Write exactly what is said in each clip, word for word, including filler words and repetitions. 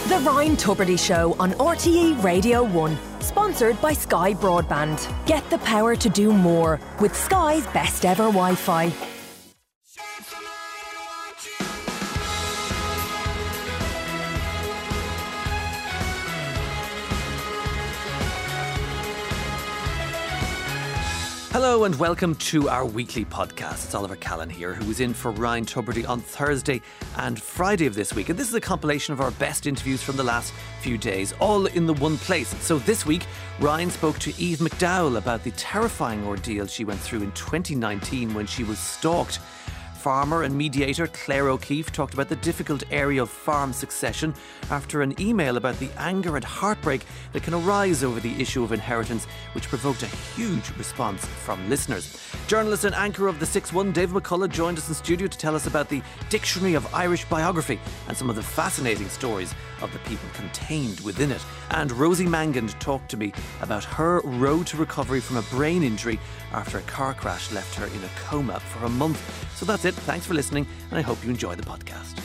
The Ryan Tubridy Show on R T E Radio one. Sponsored by Sky Broadband. Get the power to do more with Sky's best ever Wi-Fi. Hello and welcome to our weekly podcast. It's Oliver Callan here, who was in for Ryan Tubridy on Thursday and Friday of this week. And this is a compilation of our best interviews from the last few days, all in the one place. So this week, Ryan spoke to Eve McDowell about the terrifying ordeal she went through in twenty nineteen when she was stalked. Farmer and mediator Claire O'Keefe talked about the difficult area of farm succession after an email about the anger and heartbreak that can arise over the issue of inheritance, which provoked a huge response from listeners. Journalist and anchor of the six one, David McCullough, joined us in studio to tell us about the Dictionary of Irish Biography and some of the fascinating stories of the people contained within it. And Rosie Mangand talked to me about her road to recovery from a brain injury after a car crash left her in a coma for a month. So that's it. Thanks for listening, and I hope you enjoy the podcast.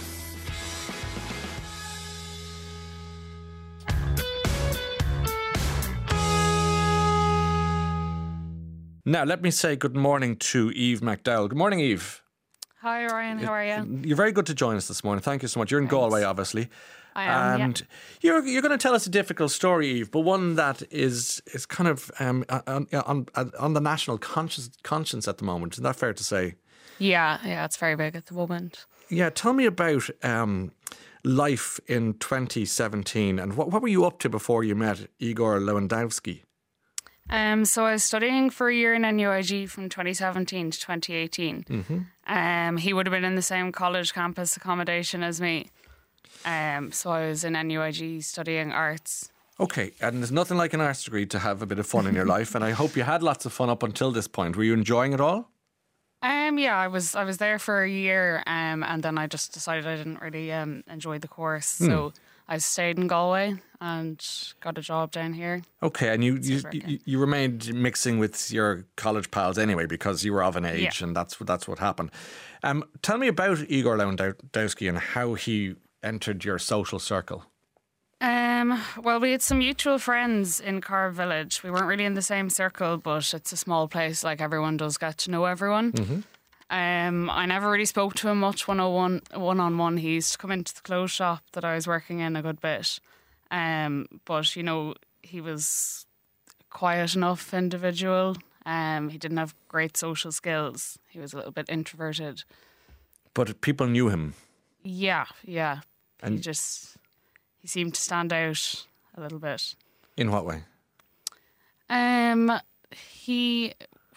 Now, let me say good morning to Eve McDowell. Good morning, Eve. Hi, Ryan. How are you? You're very good to join us this morning. Thank you so much. You're in Thanks. Galway, obviously. I am, And yeah. you're you're going to tell us a difficult story, Eve, but one that is is kind of um, on, on on the national conscience conscience at the moment. Isn't that fair to say? Yeah, yeah, it's very big at the moment. Yeah, tell me about um, life in twenty seventeen and what what were you up to before you met Igor Lewandowski? Um, so I was studying for a year in N U I G from twenty seventeen to twenty eighteen. Mm-hmm. Um, he would have been in the same college campus accommodation as me. Um, so I was in N U I G studying arts. Okay, and there's nothing like an arts degree to have a bit of fun in your life, and I hope you had lots of fun up until this point. Were you enjoying it all? Um, yeah, I was I was there for a year, um, and then I just decided I didn't really um, enjoy the course, Hmm. so I stayed in Galway and got a job down here. Okay, and you you, working. you you remained mixing with your college pals anyway because you were of an age, Yeah. and that's that's what happened. Um, tell me about Igor Lewandowski and how he entered your social circle. Um, well, we had some mutual friends in Carve Village. We weren't really in the same circle, but it's a small place. Like, everyone does get to know everyone. Mm-hmm. Um, I never really spoke to him much one-on-one. One-on-one. He used to come into the clothes shop that I was working in a good bit. Um, but, you know, he was a quiet enough individual. Um, he didn't have great social skills. He was a little bit introverted. But people knew him. Yeah, yeah. And- he just... He seemed to stand out a little bit. In what way? Um, he,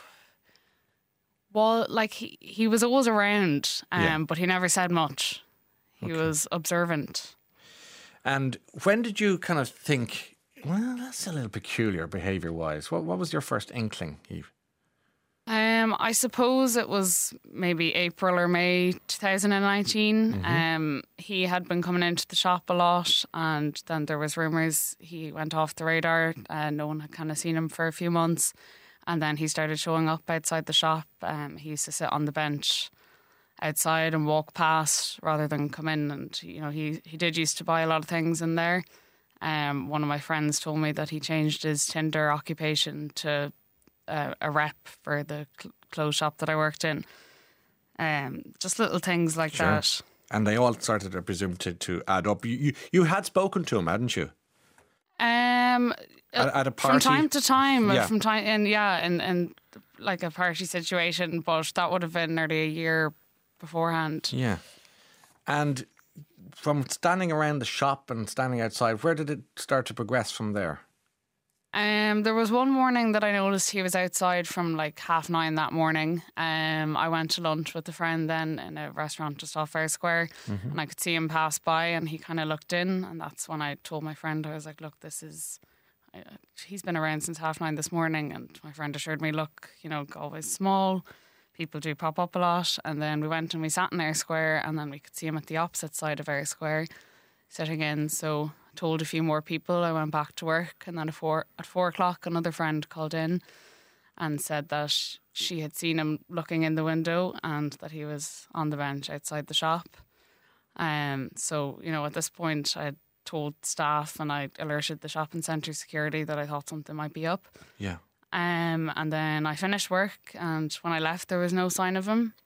well, like he, he was always around, um, Yeah. but he never said much. He Okay. was observant. And when did you kind of think, well, that's a little peculiar behaviour-wise? What what was your first inkling, Eve? Um, I suppose it was maybe April or May twenty nineteen. Mm-hmm. Um, he had been coming into the shop a lot, and then there was rumours he went off the radar. And no one had kind of seen him for a few months, and then he started showing up outside the shop. Um, he used to sit on the bench outside and walk past rather than come in. And you know, he he did used to buy a lot of things in there. Um, one of my friends told me that he changed his Tinder occupation to a, a rep for the cl- clothes shop that I worked in. Um, just little things like Sure. that. And they all started, I presume, to, to add up. You, you you had spoken to him, hadn't you? Um, At, at a from party? time to time, uh, Yeah. from time, and yeah, and and like a party situation, but that would have been nearly a year beforehand. Yeah. And from standing around the shop and standing outside, where did it start to progress from there? Um, there was one morning that I noticed he was outside from like half nine that morning. Um, I went to lunch with a friend then in a restaurant just off Fair Square, Mm-hmm. and I could see him pass by, and he kind of looked in, and that's when I told my friend, I was like, "Look, this is." I, he's been around since half nine this morning, and my friend assured me, "Look, you know, Galway's small. People do pop up a lot." And then we went and we sat in Eyre Square, and then we could see him at the opposite side of Eyre Square, sitting in. So I told a few more people. I went back to work, and then at four at four o'clock, another friend called in and said that she had seen him looking in the window and that he was on the bench outside the shop. Um, so you know, at this point, I told staff and I alerted the shopping centre security that I thought something might be up. Yeah. Um, and then I finished work, and when I left, there was no sign of him.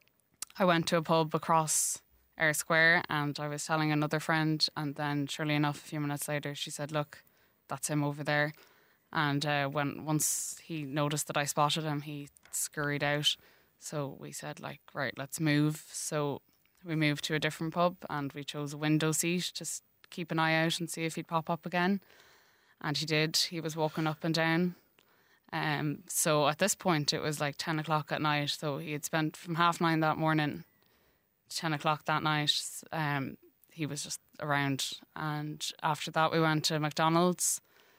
I went to a pub across Eyre Square, and I was telling another friend, and then surely enough, a few minutes later, she said, "Look, that's him over there." And uh, when once he noticed that I spotted him, he scurried out. So we said, like, right, let's move. So we moved to a different pub, and we chose a window seat to keep an eye out and see if he'd pop up again. And he did. He was walking up and down. Um, so at this point, it was like ten o'clock at night. So he had spent from half nine that morning to ten o'clock that night. Um, he was just around. And after that, we went to McDonald's,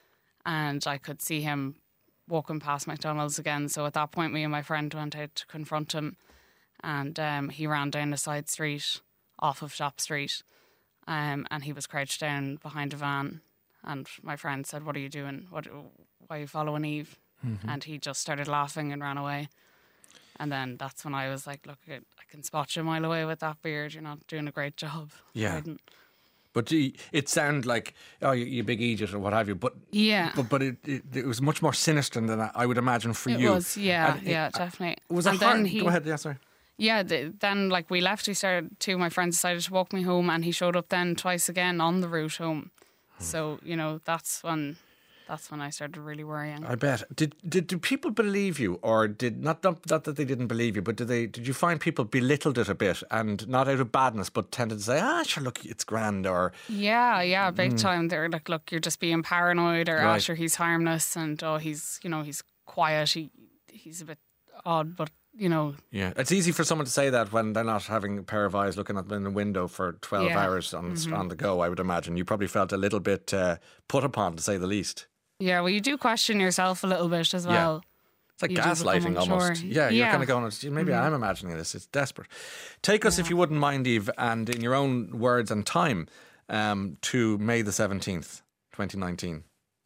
and I could see him walking past McDonald's again. So at that point, me and my friend went out to confront him, and um, he ran down a side street off of Shop Street, um, and he was crouched down behind a van. And my friend said, "What are you doing? What? Why are you following Eve?" Mm-hmm. And he just started laughing and ran away. And then that's when I was like, "Look, I can spot you a mile away with that beard. You're not doing a great job." Yeah. But it sounded like, oh, you, you big idiot or what have you. But yeah, but, but it, it it was much more sinister than I would imagine for it you. It was, yeah, and yeah, it, definitely. Was and it hard? Then he, Go ahead, yeah, sorry. Yeah, the, then like we left, we started, two of my friends decided to walk me home, and he showed up then twice again on the route home. Hmm. So, you know, that's when... That's when I started really worrying. I bet. Did did do people believe you, or did not not that they didn't believe you, but did they? Did you find people belittled it a bit, and not out of badness, but tended to say, "Ah, sure, look, it's grand," or yeah, yeah, big mm. time. They're like, "Look, you're just being paranoid," or right. "Ah, sure, he's harmless," and "Oh, he's you know he's quiet. He he's a bit odd, but." You know, yeah, it's easy for someone to say that when they're not having a pair of eyes looking at them in the window for twelve yeah. hours on mm-hmm. on the go. I would imagine you probably felt a little bit uh, put upon, to say the least. Yeah, well, you do question yourself a little bit as well. Yeah. It's like you gaslighting almost. Yeah, you're yeah. kind of going, maybe mm-hmm. I'm imagining this. It's desperate. Take us, yeah. if you wouldn't mind, Eve, and in your own words and time, um, to May the seventeenth, twenty nineteen.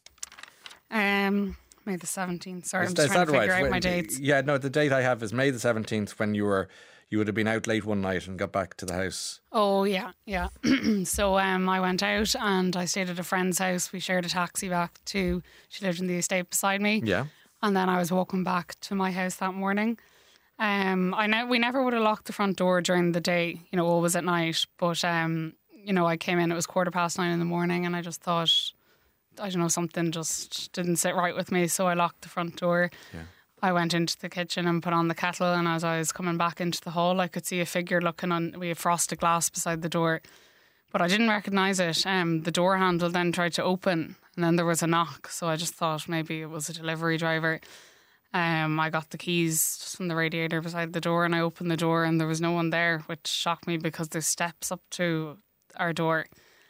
Um. May the seventeenth. Sorry, is, I'm just trying to figure right? out my dates. Yeah, no, the date I have is May the seventeenth, when you were you would have been out late one night and got back to the house. Oh, yeah, yeah. So um, I went out and I stayed at a friend's house. We shared a taxi back to, she lived in the estate beside me. Yeah. And then I was walking back to my house that morning. Um, I know we never would have locked the front door during the day, you know, always at night. But, um, you know, I came in, it was quarter past nine in the morning, and I just thought... I don't know, something just didn't sit right with me, so I locked the front door. Yeah. I went into the kitchen and put on the kettle, and as I was coming back into the hall, I could see a figure looking on. We had frosted glass beside the door, but I didn't recognise it. Um, the door handle then tried to open, and then there was a knock, so I just thought maybe it was a delivery driver. Um, I got the keys just from the radiator beside the door, and I opened the door, and there was no one there, which shocked me because there's steps up to our door.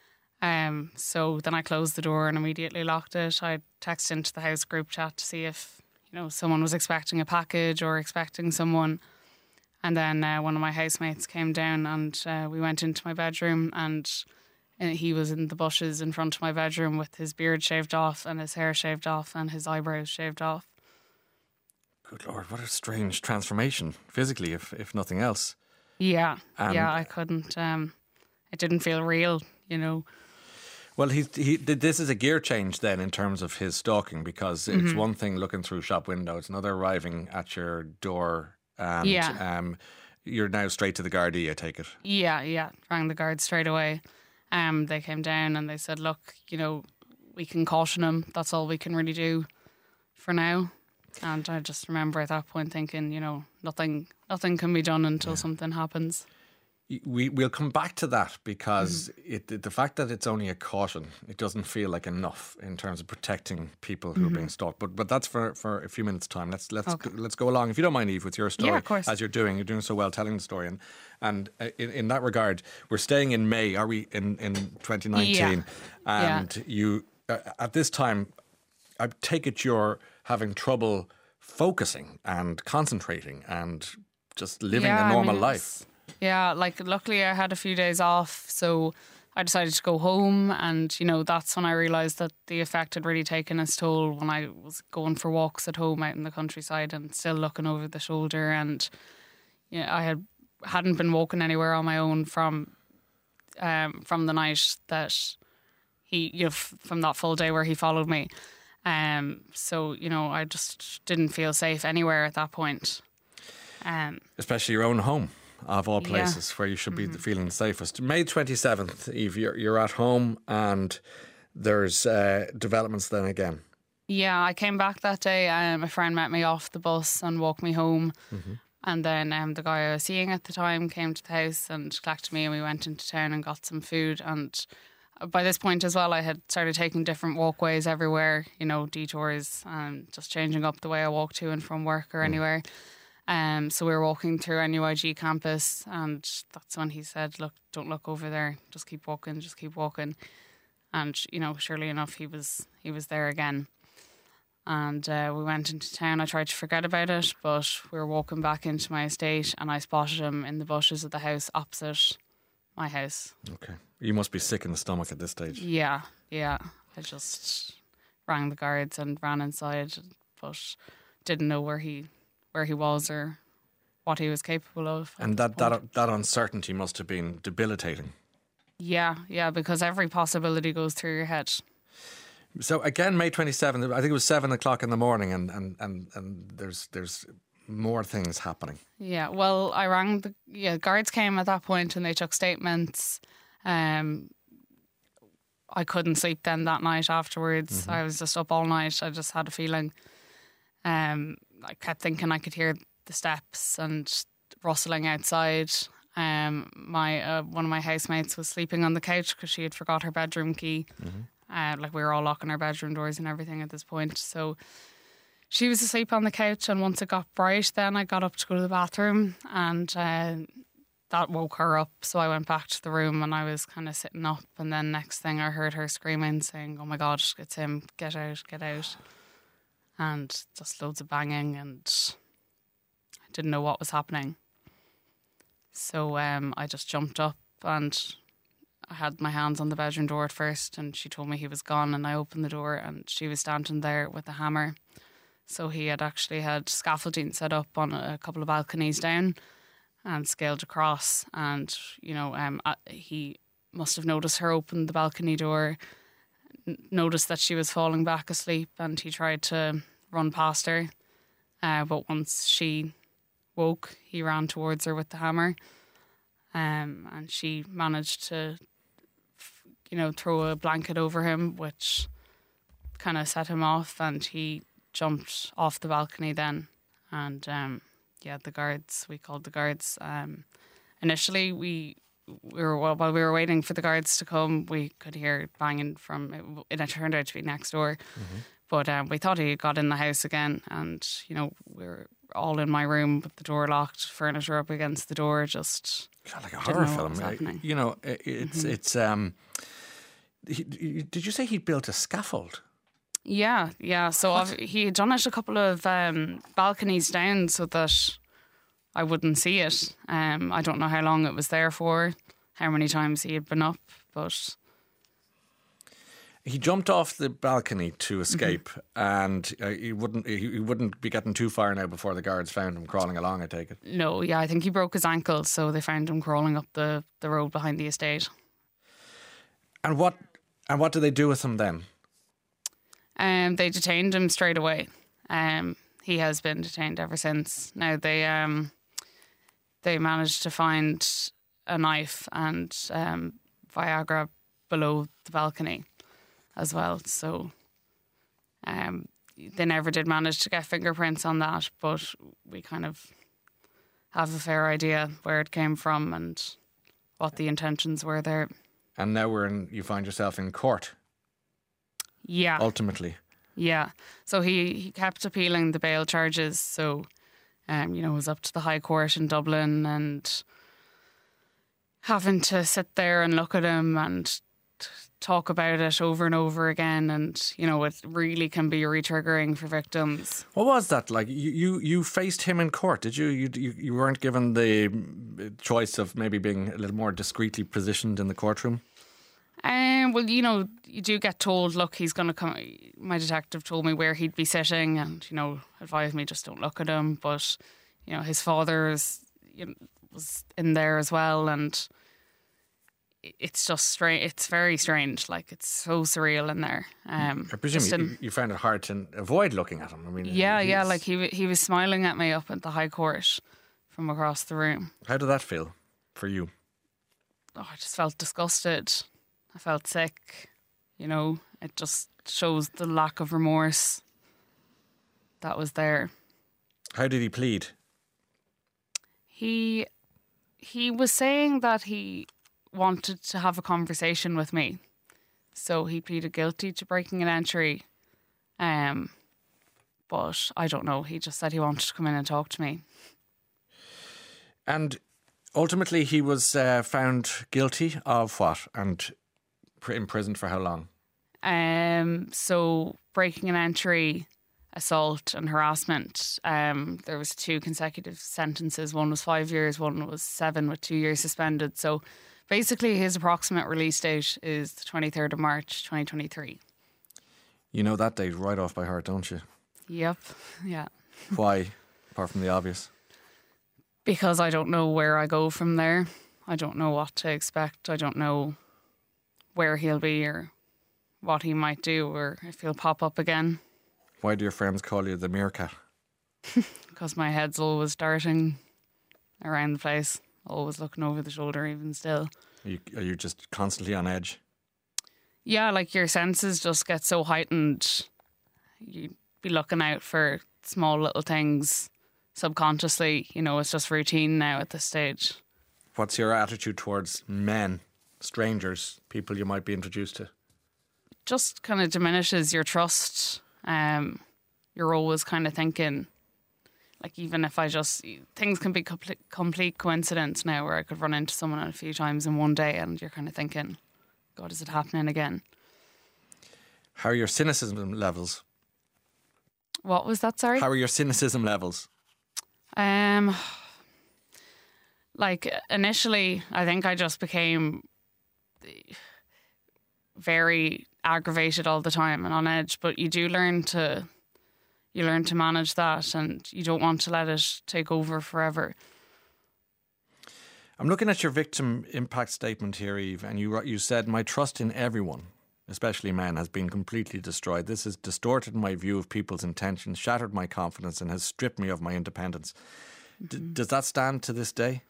Um, so then I closed the door and immediately locked it. I texted into the house group chat to see if, you know, someone was expecting a package or expecting someone. And then uh, one of my housemates came down, and uh, we went into my bedroom, and uh, he was in the bushes in front of my bedroom with his beard shaved off and his hair shaved off and his eyebrows shaved off. Good Lord, what a strange transformation physically, if if nothing else. Yeah, and yeah, I couldn't, um, it didn't feel real, you know. Well, he, he, this is a gear change then in terms of his stalking, because mm-hmm. it's one thing looking through shop window, it's another arriving at your door, and yeah. um, you're now straight to the Gardaí, I take it. Yeah, yeah, rang the guards straight away. Um, they came down and they said, look, you know, we can caution him, that's all we can really do for now. And I just remember at that point thinking, you know, nothing nothing can be done until yeah. something happens. We, we'll come back to that, because mm-hmm. it, the fact that it's only a caution, it doesn't feel like enough in terms of protecting people who mm-hmm. are being stalked. But but that's for, for a few minutes' time. Let's let's okay. go, let's go along, if you don't mind, Eve, with your story. Yeah, of course. As you're doing, you're doing so well telling the story. And and in, in that regard, we're staying in May, are we? In in twenty nineteen, yeah. and yeah. you uh, at this time, I take it you're having trouble focusing and concentrating and just living yeah, a normal I mean, life. Yeah, like luckily I had a few days off, so I decided to go home, and you know that's when I realised that the effect had really taken its toll when I was going for walks at home out in the countryside and still looking over the shoulder, and you know, I had hadn't been walking anywhere on my own from um, from the night that he, you know, f- from that full day where he followed me. Um, so, you know, I just didn't feel safe anywhere at that point. Um, Especially your own home, of all Yeah. places, where you should be feeling the safest. May twenty-seventh, Eve, you're, you're at home and there's uh, developments then again. yeah, I came back that day. Um, a friend met me off the bus and walked me home. And then um, the guy I was seeing at the time came to the house and collected me, and we went into town and got some food. And by this point as well, I had started taking different walkways everywhere, you know, detours, and just changing up the way I walk to and from work or anywhere. Um, so we were walking through N U I G campus, and that's when he said, look, don't look over there, just keep walking, just keep walking. And, you know, surely enough, he was he was there again. And uh, we went into town. I tried to forget about it, but we were walking back into my estate, and I spotted him in the bushes of the house opposite my house. Okay. You must be sick in the stomach at this stage. Yeah, yeah. I just rang the guards and ran inside, but didn't know where he where he was or what he was capable of. at And this that, point. that, that uncertainty must have been debilitating. Yeah, yeah, because every possibility goes through your head. So again, May twenty-seventh, I think it was seven o'clock in the morning, and, and, and, and there's there's more things happening. Yeah, well, I rang the yeah guards came at that point and they took statements. Um, I couldn't sleep then that night afterwards. I was just up all night. I just had a feeling. Um, I kept thinking I could hear the steps and rustling outside. Um, my uh, one of my housemates was sleeping on the couch because she had forgot her bedroom key. Uh, like we were all locking our bedroom doors and everything at this point. So she was asleep on the couch, and once it got bright, then I got up to go to the bathroom, and uh, that woke her up. So I went back to the room and I was kind of sitting up, and then next thing I heard her screaming, saying, "Oh my God, it's him, get out, get out." And just loads of banging, and I didn't know what was happening. So um, I just jumped up, and I had my hands on the bedroom door at first, and she told me he was gone, and I opened the door and she was standing there with a hammer. So he had actually had scaffolding set up on a couple of balconies down and scaled across, and, you know, um, he must have noticed her open the balcony door, n- noticed that she was falling back asleep, and he tried to run past her. Uh, but once she woke, he ran towards her with the hammer, um, and she managed to, you know, throw a blanket over him, which kind of set him off, and he jumped off the balcony then. And um, yeah, the guards, we called the guards. Um, initially, we we were while we were waiting for the guards to come, we could hear banging from it. It turned out to be next door, mm-hmm. but um, we thought he got in the house again. And you know, we were all in my room with the door locked, furniture up against the door, just God, like a horror know film. Uh, you know, it's mm-hmm. it's. Um, he, did you say he built a scaffold? Yeah, yeah. So I've, he had done it a couple of um, balconies down so that I wouldn't see it. Um, I don't know how long it was there for, how many times he had been up, but he jumped off the balcony to escape, mm-hmm. and uh, he wouldn't he, he wouldn't be getting too far now before the guards found him crawling along, I take it. No, yeah, I think he broke his ankle, so they found him crawling up the, the road behind the estate. And what and what did they do with him then? Um, they detained him straight away. Um, he has been detained ever since. Now they um, they managed to find a knife and um, Viagra below the balcony as well. So um, they never did manage to get fingerprints on that, but we kind of have a fair idea where it came from and what the intentions were there. And now we're in. You find yourself in court. Yeah. Ultimately. Yeah. So he, he kept appealing the bail charges. So, um, you know, it was up to the High Court in Dublin and having to sit there and look at him and t- talk about it over and over again. And, you know, it really can be re-triggering for victims. What was that like? You, you, you faced him in court, did you? You, you? you weren't given the choice of maybe being a little more discreetly positioned in the courtroom? Um, well, you know, you do get told, look, he's going to come. My detective told me where he'd be sitting and, you know, advised me just don't look at him. But, you know, his father is, you know, was in there as well. And, it's just strange. It's very strange. Like, it's so surreal in there. Um, I presume just you, in- you found it hard to avoid looking at him. I mean, yeah, yeah. he's- Like he wa- he was smiling at me up at the High Court from across the room. How did that feel for you? Oh, I just felt disgusted. I felt sick. You know, it just shows the lack of remorse that was there. How did he plead? He he was saying that he wanted to have a conversation with me, so he pleaded guilty to breaking an entry. Um, but I don't know. He just said he wanted to come in and talk to me. And ultimately, he was uh, found guilty of what? And pr- imprisoned for how long? Um, so breaking an entry, assault and harassment. Um, there was two consecutive sentences. One was five years, one was seven with two years suspended. So basically his approximate release date is the twenty-third of March twenty twenty-three. You know that date right off by heart, don't you? Yep, yeah. Why, apart from the obvious? Because I don't know where I go from there. I don't know what to expect. I don't know where he'll be or what he might do or if he'll pop up again. Why do your friends call you the meerkat? Because my head's always darting around the place, always looking over the shoulder even still. Are you, are you just constantly on edge? Yeah, like your senses just get so heightened. You'd be looking out for small little things subconsciously. You know, it's just routine now at this stage. What's your attitude towards men, strangers, people you might be introduced to? Just kind of diminishes your trust. Um, you're always kind of thinking, like, even if I just, things can be complete, complete coincidence now where I could run into someone a few times in one day and you're kind of thinking, God, is it happening again? How are your cynicism levels? What was that, sorry? How are your cynicism levels? Um, like, initially, I think I just became very aggravated all the time and on edge, but you do learn to you learn to manage that and you don't want to let it take over forever. I'm looking at your victim impact statement here, Eve, and you you said, my trust in everyone, especially men, has been completely destroyed. This has distorted my view of people's intentions, shattered my confidence and has stripped me of my independence. D- mm-hmm. Does that stand to this day?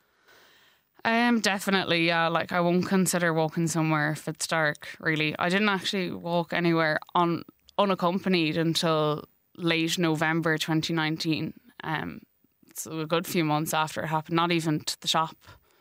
Um, definitely, yeah. Like, I won't consider walking somewhere if it's dark, really. I didn't actually walk anywhere on unaccompanied until late November twenty nineteen. Um, so a good few months after it happened, not even to the shop.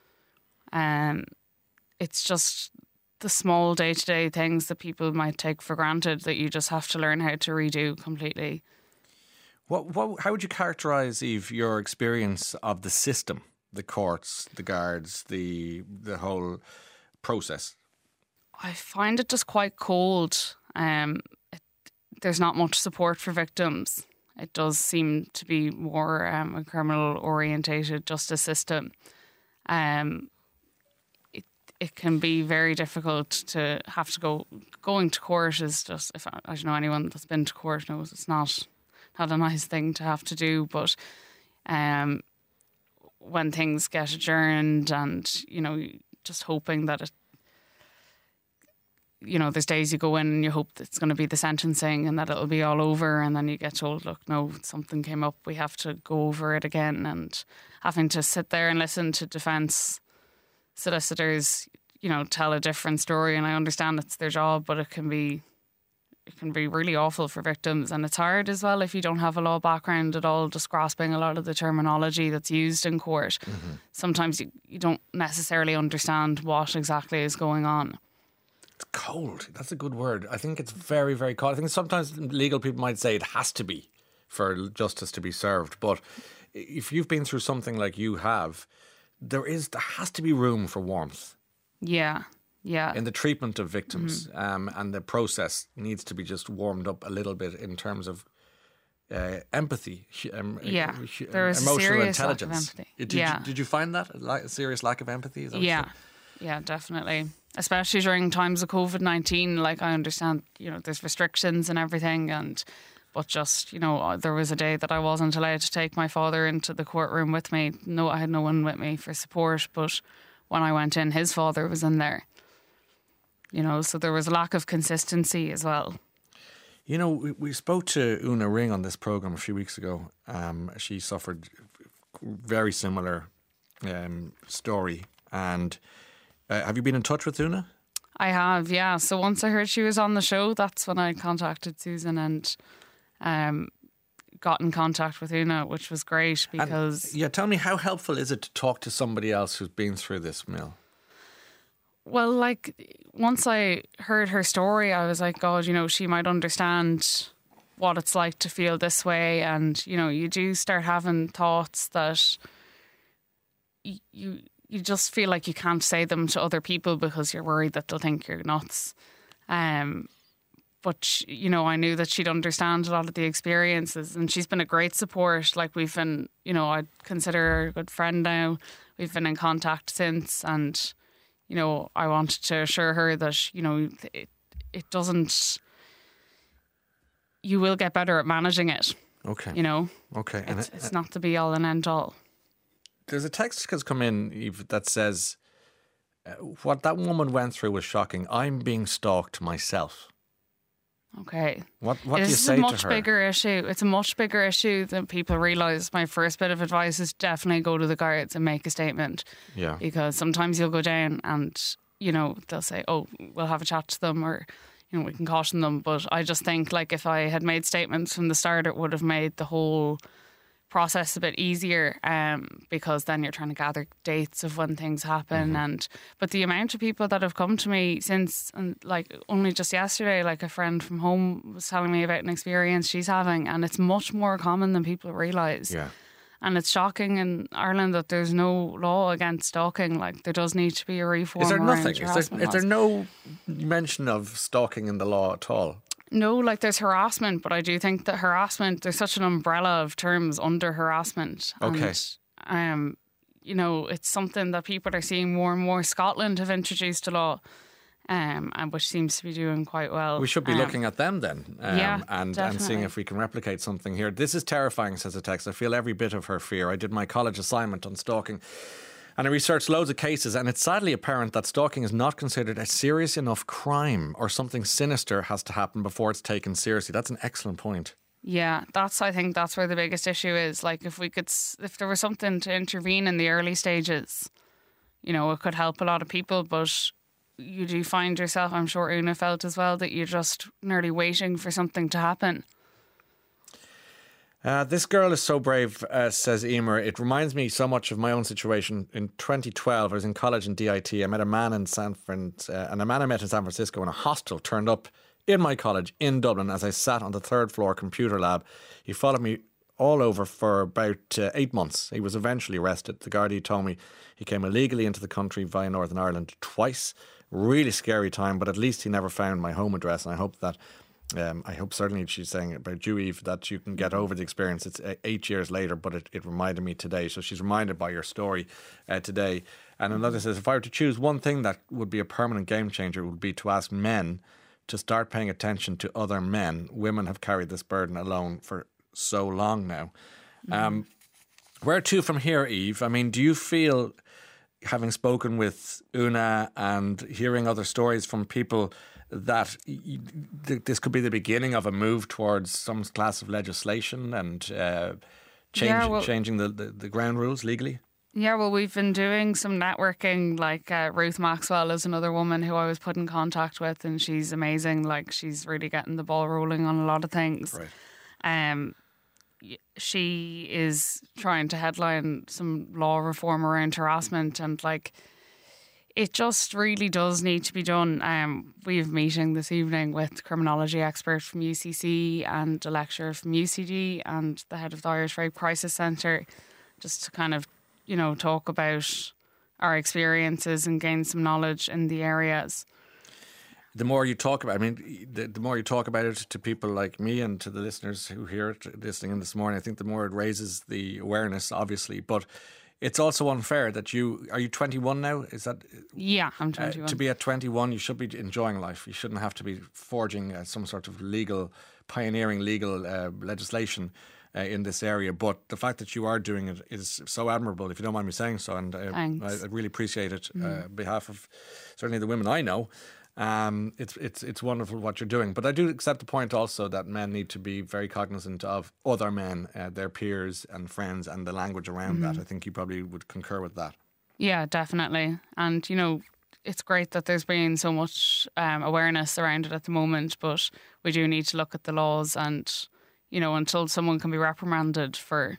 Um, it's just the small day-to-day things that people might take for granted that you just have to learn how to redo completely. What, what, how would you characterise, Eve, your experience of the system? The courts, the guards, the the whole process? I find it just quite cold. Um, it, there's not much support for victims. It does seem to be more um, a criminal-orientated justice system. Um, it it can be very difficult to have to go. Going to court is just, if I, I don't know anyone that's been to court knows it's not not a nice thing to have to do. But um. when things get adjourned and, you know, just hoping that it, you know, there's days you go in and you hope that it's going to be the sentencing and that it'll be all over, and then you get told, look, no, something came up, we have to go over it again, and having to sit there and listen to defence solicitors, you know, tell a different story. And I understand it's their job, but it can be it can be really awful for victims, and it's hard as well if you don't have a law background at all, just grasping a lot of the terminology that's used in court. Mm-hmm. Sometimes you, you don't necessarily understand what exactly is going on. It's cold. That's a good word. I think it's very, very cold. I think sometimes legal people might say it has to be for justice to be served, but if you've been through something like you have, there is there has to be room for warmth. Yeah. Yeah. In the treatment of victims, mm-hmm. um, and the process needs to be just warmed up a little bit in terms of uh, empathy, um, yeah. uh, there is emotional a serious intelligence. Lack of empathy. Did, yeah. you, did you find that a serious lack of empathy? Is that yeah, yeah, definitely. Especially during times of COVID nineteen. Like, I understand, you know, there's restrictions and everything, and but just, you know, there was a day that I wasn't allowed to take my father into the courtroom with me. No, I had no one with me for support, but when I went in, his father was in there. You know, so there was a lack of consistency as well. You know, we, we spoke to Una Ring on this programme a few weeks ago. Um, she suffered very similar um, story. And uh, have you been in touch with Una? I have, yeah. So once I heard she was on the show, that's when I contacted Susan and um, got in contact with Una, which was great because... And, yeah, tell me, how helpful is it to talk to somebody else who's been through this, Mill? Well, like, once I heard her story, I was like, God, you know, she might understand what it's like to feel this way. And, you know, you do start having thoughts that y- you you just feel like you can't say them to other people because you're worried that they'll think you're nuts. Um, but, you know, I knew that she'd understand a lot of the experiences, and she's been a great support. Like, we've been, you know, I'd consider her a good friend now. We've been in contact since, and... You know, I wanted to assure her that, you know, it, it doesn't... You will get better at managing it. Okay. You know? Okay. It's, and it's uh, not the be all and end all. There's a text that's come in, Eve, that says, uh, what that woman went through was shocking. I'm being stalked myself. Okay. What What it do you say to her? It's a much bigger issue. It's a much bigger issue than people realise. My first bit of advice is definitely go to the guards and make a statement. Yeah. Because sometimes you'll go down and, you know, they'll say, oh, we'll have a chat to them, or, you know, we can caution them. But I just think, like, if I had made statements from the start, it would have made the whole process a bit easier, um, because then you're trying to gather dates of when things happen. Mm-hmm. And but the amount of people that have come to me since, and like only just yesterday, like a friend from home was telling me about an experience she's having, and it's much more common than people realise. Yeah. And it's shocking in Ireland that there's no law against stalking. Like, there does need to be a reform. Is there nothing? Is there, is there laws. no mention of stalking in the law at all? No, like, there's harassment, but I do think that harassment, there's such an umbrella of terms under harassment. Okay. And, um, you know, it's something that people are seeing more and more. Scotland have introduced a law, um, and which seems to be doing quite well. We should be um, looking at them then, um, yeah, and, definitely. and seeing if we can replicate something here. This is terrifying, says a text. I feel every bit of her fear. I did my college assignment on stalking, and I researched loads of cases, and it's sadly apparent that stalking is not considered a serious enough crime, or something sinister has to happen before it's taken seriously. That's an excellent point. Yeah, that's, I think that's where the biggest issue is. Like, if we could, if there was something to intervene in the early stages, you know, it could help a lot of people. But you do find yourself, I'm sure Una felt as well, that you're just nearly waiting for something to happen. Uh, this girl is so brave, uh, says Emer. It reminds me so much of my own situation. In twenty twelve, I was in college in D I T. I met a man in San Fran, uh, and a man I met in San Francisco in a hostel turned up in my college in Dublin as I sat on the third floor computer lab. He followed me all over for about uh, eight months. He was eventually arrested. The Gardaí told me he came illegally into the country via Northern Ireland twice. Really scary time, but at least he never found my home address, and I hope that Um, I hope certainly she's saying about you, Eve, that you can get over the experience. It's eight years later, but it, it reminded me today. So she's reminded by your story uh, today. And another says, if I were to choose one thing that would be a permanent game changer, it would be to ask men to start paying attention to other men. Women have carried this burden alone for so long now. Mm-hmm. Um, where to from here, Eve? I mean, do you feel, having spoken with Una and hearing other stories from people, that this could be the beginning of a move towards some class of legislation and uh, change, yeah, well, changing the, the, the ground rules legally? Yeah, well, we've been doing some networking. Like uh, Ruth Maxwell is another woman who I was put in contact with, and she's amazing. Like, she's really getting the ball rolling on a lot of things. Right. Um, she is trying to headline some law reform around harassment, and like, it just really does need to be done. Um, we have a meeting this evening with a criminology expert from U C C and a lecturer from U C D and the head of the Irish Rape Crisis Centre, just to kind of, you know, talk about our experiences and gain some knowledge in the areas. The more you talk about, I mean, the, the more you talk about it to people like me and to the listeners who hear it listening in this morning, I think the more it raises the awareness, obviously. But it's also unfair that you, are you twenty-one now? Is that? Yeah, I'm twenty-one. Uh, to be at twenty-one, you should be enjoying life. You shouldn't have to be forging uh, some sort of legal, pioneering legal uh, legislation uh, in this area. But the fact that you are doing it is so admirable, if you don't mind me saying so. And uh, I, I really appreciate it mm. uh, on behalf of certainly the women I know. Um, it's it's it's wonderful what you're doing, but I do accept the point also that men need to be very cognizant of other men, uh, their peers and friends, and the language around mm. that. I think you probably would concur with that. Yeah, definitely. And you know, it's great that there's been so much um, awareness around it at the moment, but we do need to look at the laws, and you know, until someone can be reprimanded for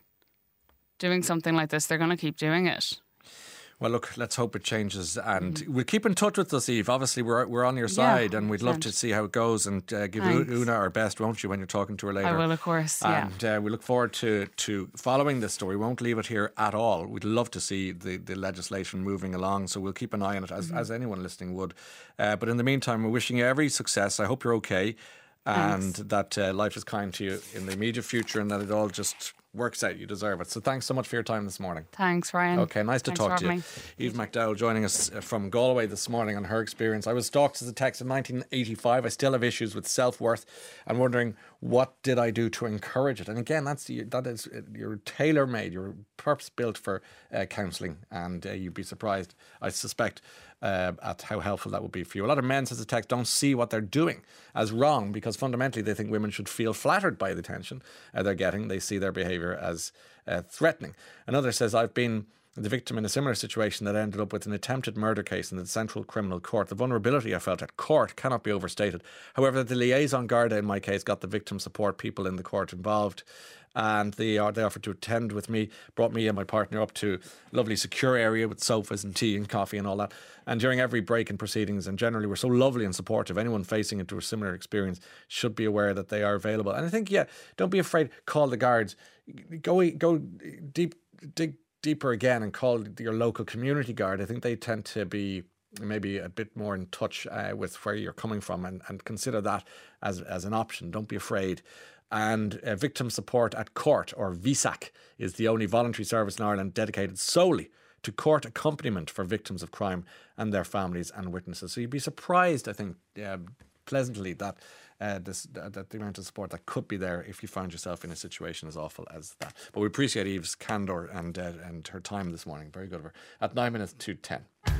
doing something like this, they're going to keep doing it. Well, look, let's hope it changes, and mm. we'll keep in touch with us, Eve. Obviously, we're we're on your side, yeah, and we'd love to see how it goes, and uh, give Thanks. Una our best, won't you, when you're talking to her later? I will, of course. Yeah. And uh, we look forward to to following this story. We won't leave it here at all. We'd love to see the, the legislation moving along, so we'll keep an eye on it, as mm. as anyone listening would. Uh, but in the meantime, we're wishing you every success. I hope you're okay, and Thanks. that uh, life is kind to you in the immediate future, and that it all just works out. You deserve it. So thanks so much for your time this morning. Thanks, Ryan. Okay, nice to thanks talk to you. Me. Eve McDowell joining us from Galway this morning on her experience. I was stalked as a text in nineteen eighty-five. I still have issues with self-worth and wondering, what did I do to encourage it? And again, that's that is you're tailor-made. You're purpose-built for uh, counselling, and uh, you'd be surprised, I suspect, Uh, at how helpful that would be for you. A lot of men, says the text, don't see what they're doing as wrong, because fundamentally they think women should feel flattered by the attention uh, they're getting. They see their behaviour as uh, threatening. Another says, I've been the victim in a similar situation that ended up with an attempted murder case in the Central Criminal Court. The vulnerability I felt at court cannot be overstated. However, the liaison Garda in my case got the victim support people in the court involved, and they, are, they offered to attend with me, brought me and my partner up to a lovely secure area with sofas and tea and coffee and all that. And during every break in proceedings, and generally were so lovely and supportive, anyone facing into a similar experience should be aware that they are available. And I think, yeah, don't be afraid, call the guards. Go, go deep, dig deeper again and call your local community guard. I think they tend to be maybe a bit more in touch uh, with where you're coming from, and, and consider that as, as an option. Don't be afraid. And uh, victim support at court, or V S A C, is the only voluntary service in Ireland dedicated solely to court accompaniment for victims of crime and their families and witnesses. So you'd be surprised, I think, uh, pleasantly, that uh, this uh, that the amount of support that could be there if you found yourself in a situation as awful as that. But we appreciate Eve's candour and uh, and her time this morning. Very good of her. At nine minutes to ten.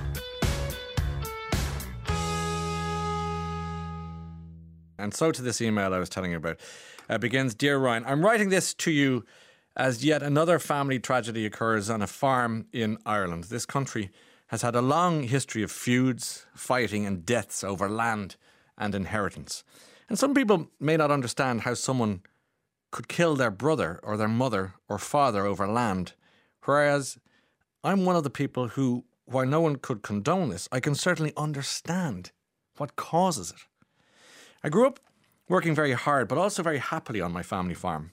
And so to this email I was telling you about. Uh, begins, Dear Ryan, I'm writing this to you as yet another family tragedy occurs on a farm in Ireland. This country has had a long history of feuds, fighting and deaths over land and inheritance. And some people may not understand how someone could kill their brother or their mother or father over land, whereas I'm one of the people who, while no one could condone this, I can certainly understand what causes it. I grew up working very hard, but also very happily on my family farm.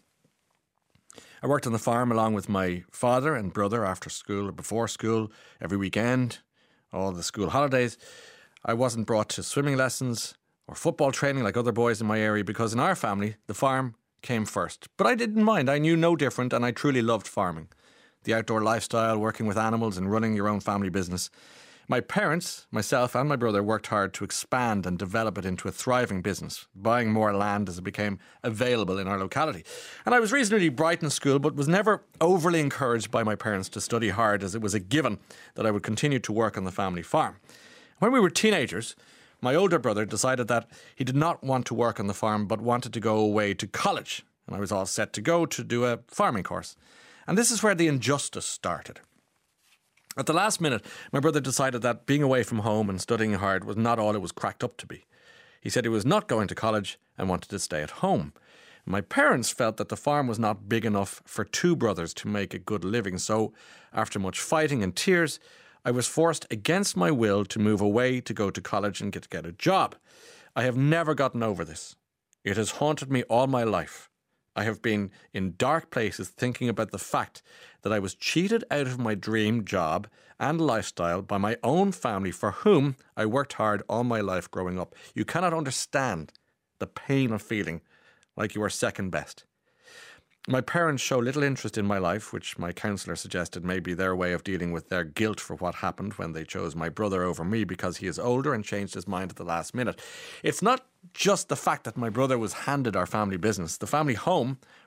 I worked on the farm along with my father and brother after school or before school, every weekend, all the school holidays. I wasn't brought to swimming lessons or football training like other boys in my area, because in our family, the farm came first. But I didn't mind. I knew no different, and I truly loved farming. The outdoor lifestyle, working with animals and running your own family business. My parents, myself and my brother worked hard to expand and develop it into a thriving business, buying more land as it became available in our locality. And I was reasonably bright in school, but was never overly encouraged by my parents to study hard, as it was a given that I would continue to work on the family farm. When we were teenagers, my older brother decided that he did not want to work on the farm but wanted to go away to college, and I was all set to go to do a farming course. And this is where the injustice started. At the last minute, my brother decided that being away from home and studying hard was not all it was cracked up to be. He said he was not going to college and wanted to stay at home. My parents felt that the farm was not big enough for two brothers to make a good living, so after much fighting and tears, I was forced against my will to move away to go to college and get, get a job. I have never gotten over this. It has haunted me all my life. I have been in dark places thinking about the fact that I was cheated out of my dream job and lifestyle by my own family, for whom I worked hard all my life growing up. You cannot understand the pain of feeling like you are second best. My parents show little interest in my life, which my counsellor suggested may be their way of dealing with their guilt for what happened when they chose my brother over me because he is older and changed his mind at the last minute. It's not just the fact that my brother was handed our family business. The family home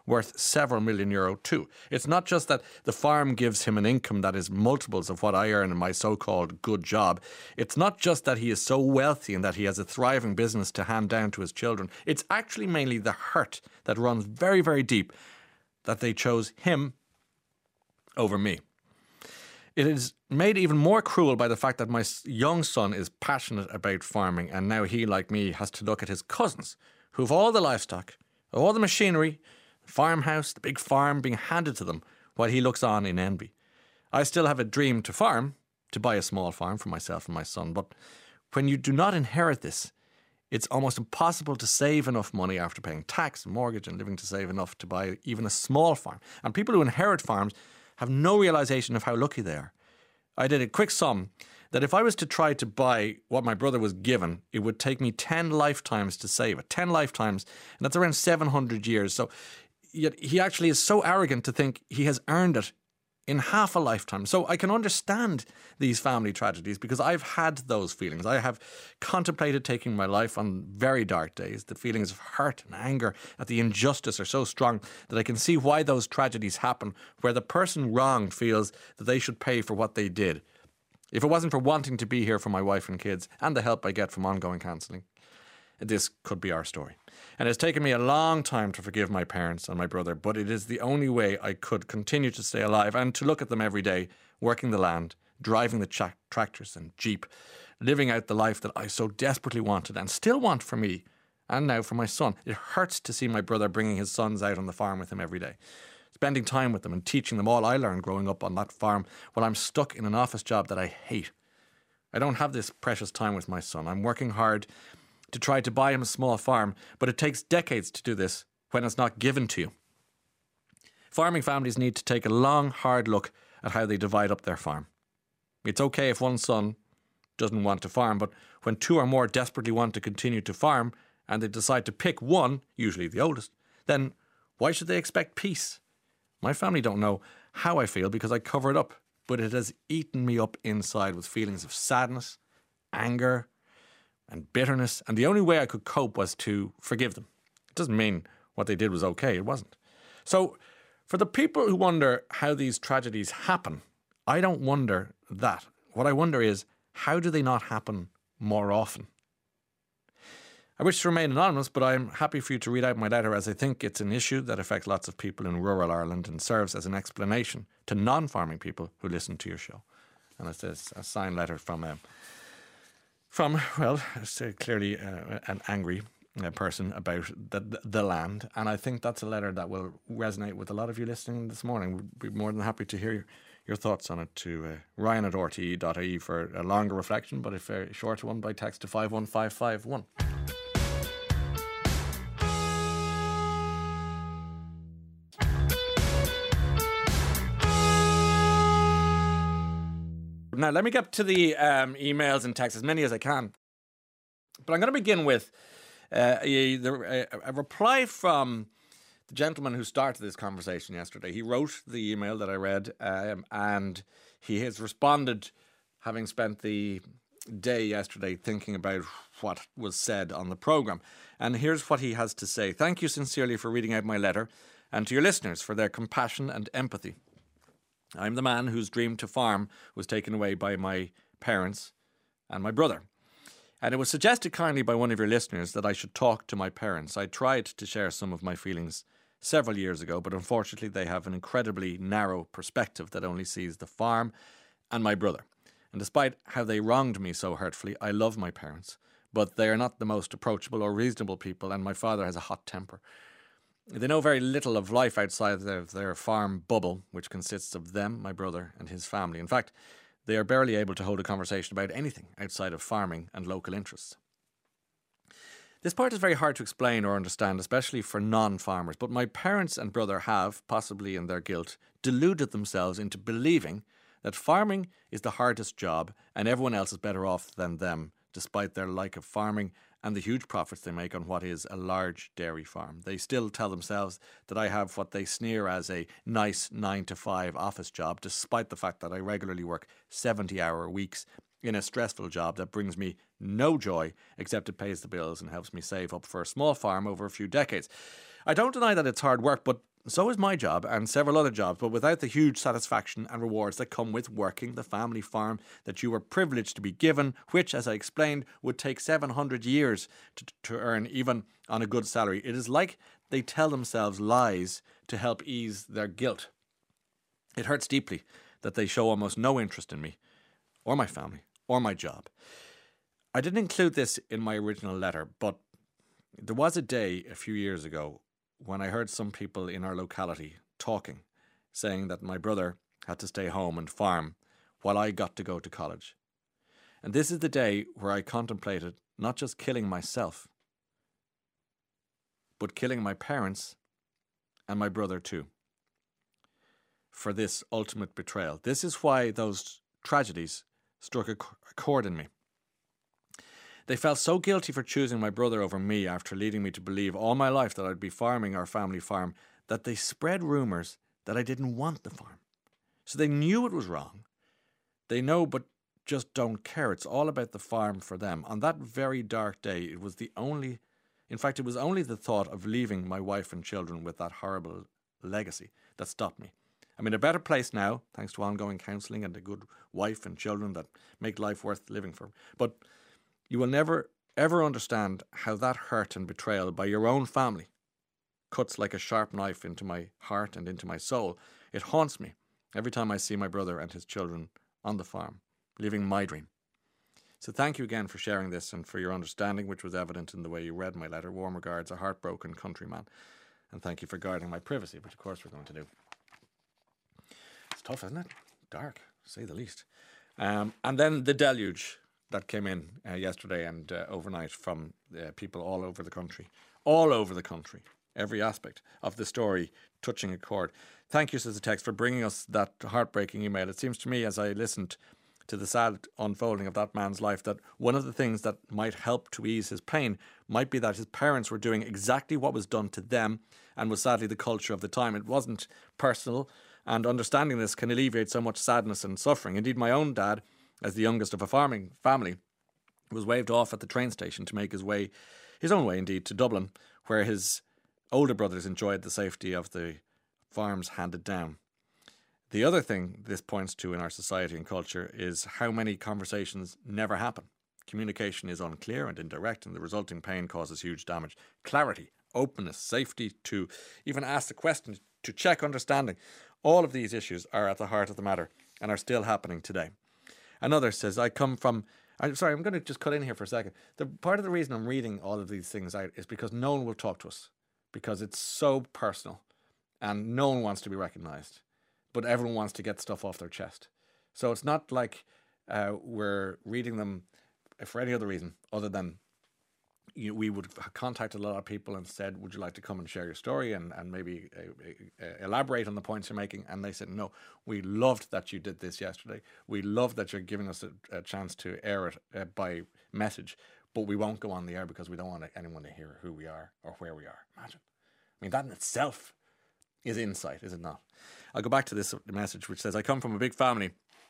worth several million euro too. It's not just that the farm gives him an income that is multiples of what I earn in my so-called good job. It's not just that he is so wealthy and that he has a thriving business to hand down to his children. It's actually mainly the hurt that runs very, very deep that they chose him over me. It is made even more cruel by the fact that my young son is passionate about farming, and now he, like me, has to look at his cousins who have all the livestock, all the machinery, the farmhouse, the big farm being handed to them while he looks on in envy. I still have a dream to farm, to buy a small farm for myself and my son, but when you do not inherit this, it's almost impossible to save enough money after paying tax and mortgage and living to save enough to buy even a small farm. And people who inherit farms have no realisation of how lucky they are. I did a quick sum that if I was to try to buy what my brother was given, it would take me ten lifetimes to save it. ten lifetimes, and that's around seven hundred years. So yet he actually is so arrogant to think he has earned it in half a lifetime. So I can understand these family tragedies because I've had those feelings. I have contemplated taking my life on very dark days. The feelings of hurt and anger at the injustice are so strong that I can see why those tragedies happen, where the person wronged feels that they should pay for what they did. If it wasn't for wanting to be here for my wife and kids and the help I get from ongoing counselling, this could be our story. And it's taken me a long time to forgive my parents and my brother, but it is the only way I could continue to stay alive and to look at them every day, working the land, driving the tra- tractors and jeep, living out the life that I so desperately wanted and still want for me and now for my son. It hurts to see my brother bringing his sons out on the farm with him every day, spending time with them and teaching them all I learned growing up on that farm while I'm stuck in an office job that I hate. I don't have this precious time with my son. I'm working hard to try to buy him a small farm, but it takes decades to do this when it's not given to you. Farming families need to take a long, hard look at how they divide up their farm. It's okay if one son doesn't want to farm, but when two or more desperately want to continue to farm and they decide to pick one, usually the oldest, then why should they expect peace? My family don't know how I feel because I cover it up, but it has eaten me up inside with feelings of sadness, anger, and bitterness, and the only way I could cope was to forgive them. It doesn't mean what they did was okay, it wasn't. So, for the people who wonder how these tragedies happen, I don't wonder that. What I wonder is, how do they not happen more often? I wish to remain anonymous, but I'm happy for you to read out my letter as I think it's an issue that affects lots of people in rural Ireland and serves as an explanation to non-farming people who listen to your show. And it's a, a signed letter from a From, well, clearly uh, an angry uh, person about the, the land. And I think that's a letter that will resonate with a lot of you listening this morning. We'd be more than happy to hear your, your thoughts on it to uh, Ryan at r t e dot i e for a longer reflection, but if a shorter one, by text to five one five five one. Now, let me get to the um, emails and texts, as many as I can. But I'm going to begin with uh, a, a, a reply from the gentleman who started this conversation yesterday. He wrote the email that I read, um, and he has responded, having spent the day yesterday thinking about what was said on the programme. And here's what he has to say. Thank you sincerely for reading out my letter, and to your listeners for their compassion and empathy. I'm the man whose dream to farm was taken away by my parents and my brother. And it was suggested kindly by one of your listeners that I should talk to my parents. I tried to share some of my feelings several years ago, but unfortunately they have an incredibly narrow perspective that only sees the farm and my brother. And despite how they wronged me so hurtfully, I love my parents, but they are not the most approachable or reasonable people, and my father has a hot temper. They know very little of life outside of their farm bubble, which consists of them, my brother, and his family. In fact, they are barely able to hold a conversation about anything outside of farming and local interests. This part is very hard to explain or understand, especially for non-farmers, but my parents and brother have, possibly in their guilt, deluded themselves into believing that farming is the hardest job and everyone else is better off than them, despite their like of farming and the huge profits they make on what is a large dairy farm. They still tell themselves that I have what they sneer as a nice nine to five office job, despite the fact that I regularly work seventy-hour weeks in a stressful job that brings me no joy, except it pays the bills and helps me save up for a small farm over a few decades. I don't deny that it's hard work, but So is my job and several other jobs, but without the huge satisfaction and rewards that come with working the family farm that you were privileged to be given, which, as I explained, would take seven hundred years to, to earn even on a good salary. It is like they tell themselves lies to help ease their guilt. It hurts deeply that they show almost no interest in me, or my family, or my job. I didn't include this in my original letter, but there was a day a few years ago when I heard some people in our locality talking, saying that my brother had to stay home and farm while I got to go to college. And this is the day where I contemplated not just killing myself, but killing my parents and my brother too, for this ultimate betrayal. This is why those tragedies struck a chord in me. They felt so guilty for choosing my brother over me after leading me to believe all my life that I'd be farming our family farm, that they spread rumours that I didn't want the farm. So they knew it was wrong. They know but just don't care. It's all about the farm for them. On that very dark day, it was the only, in fact, it was only the thought of leaving my wife and children with that horrible legacy that stopped me. I'm in a better place now, thanks to ongoing counselling and a good wife and children that make life worth living for. But you will never, ever understand how that hurt and betrayal by your own family cuts like a sharp knife into my heart and into my soul. It haunts me every time I see my brother and his children on the farm, living my dream. So thank you again for sharing this and for your understanding, which was evident in the way you read my letter. Warm regards, a heartbroken countryman. And thank you for guarding my privacy, which of course we're going to do. It's tough, isn't it? Dark, to say the least. Um, and then the deluge that came in uh, yesterday and uh, overnight from uh, people all over the country, all over the country, every aspect of the story touching a chord. Thank you, says the text, for bringing us that heartbreaking email. It seems to me, as I listened to the sad unfolding of that man's life, that one of the things that might help to ease his pain might be that his parents were doing exactly what was done to them and was sadly the culture of the time. It wasn't personal, and understanding this can alleviate so much sadness and suffering. Indeed, my own dad, as the youngest of a farming family, was waved off at the train station to make his way, his own way indeed, to Dublin, where his older brothers enjoyed the safety of the farms handed down. The other thing this points to in our society and culture is how many conversations never happen. Communication is unclear and indirect, and the resulting pain causes huge damage. Clarity, openness, safety to even ask the question, to check understanding. All of these issues are at the heart of the matter and are still happening today. Another says, I come from... I'm sorry, I'm going to just cut in here for a second. The part of the reason I'm reading all of these things out is because no one will talk to us, because it's so personal and no one wants to be recognised, but everyone wants to get stuff off their chest. So it's not like uh, we're reading them for any other reason other than you know, we would have contacted a lot of people and said, would you like to come and share your story and, and maybe uh, uh, elaborate on the points you're making? And they said, no, we loved that you did this yesterday. We love that you're giving us a, a chance to air it uh, by message, but we won't go on the air because we don't want anyone to hear who we are or where we are. Imagine. I mean, that in itself is insight, is it not? I'll go back to this message, which says, I come from a big family,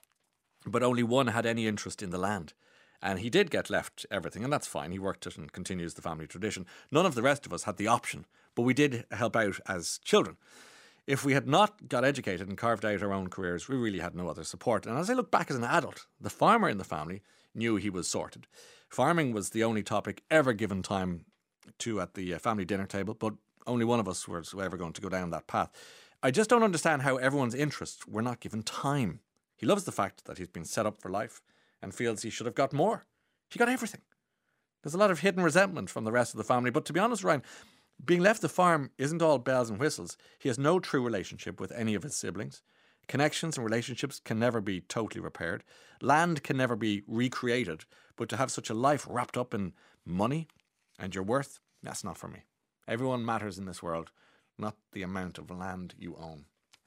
but only one had any interest in the land. And he did get left everything, and that's fine. He worked it and continues the family tradition. None of the rest of us had the option, but we did help out as children. If we had not got educated and carved out our own careers, we really had no other support. And as I look back as an adult, the farmer in the family knew he was sorted. Farming was the only topic ever given time to at the family dinner table, but only one of us was ever going to go down that path. I just don't understand how everyone's interests were not given time. He loves the fact that he's been set up for life and feels he should have got more. He got everything. There's a lot of hidden resentment from the rest of the family, but to be honest, Ryan, being left the farm isn't all bells and whistles. He has no true relationship with any of his siblings. Connections and relationships can never be totally repaired. Land can never be recreated, but to have such a life wrapped up in money and your worth, that's not for me. Everyone matters in this world, not the amount of land you own.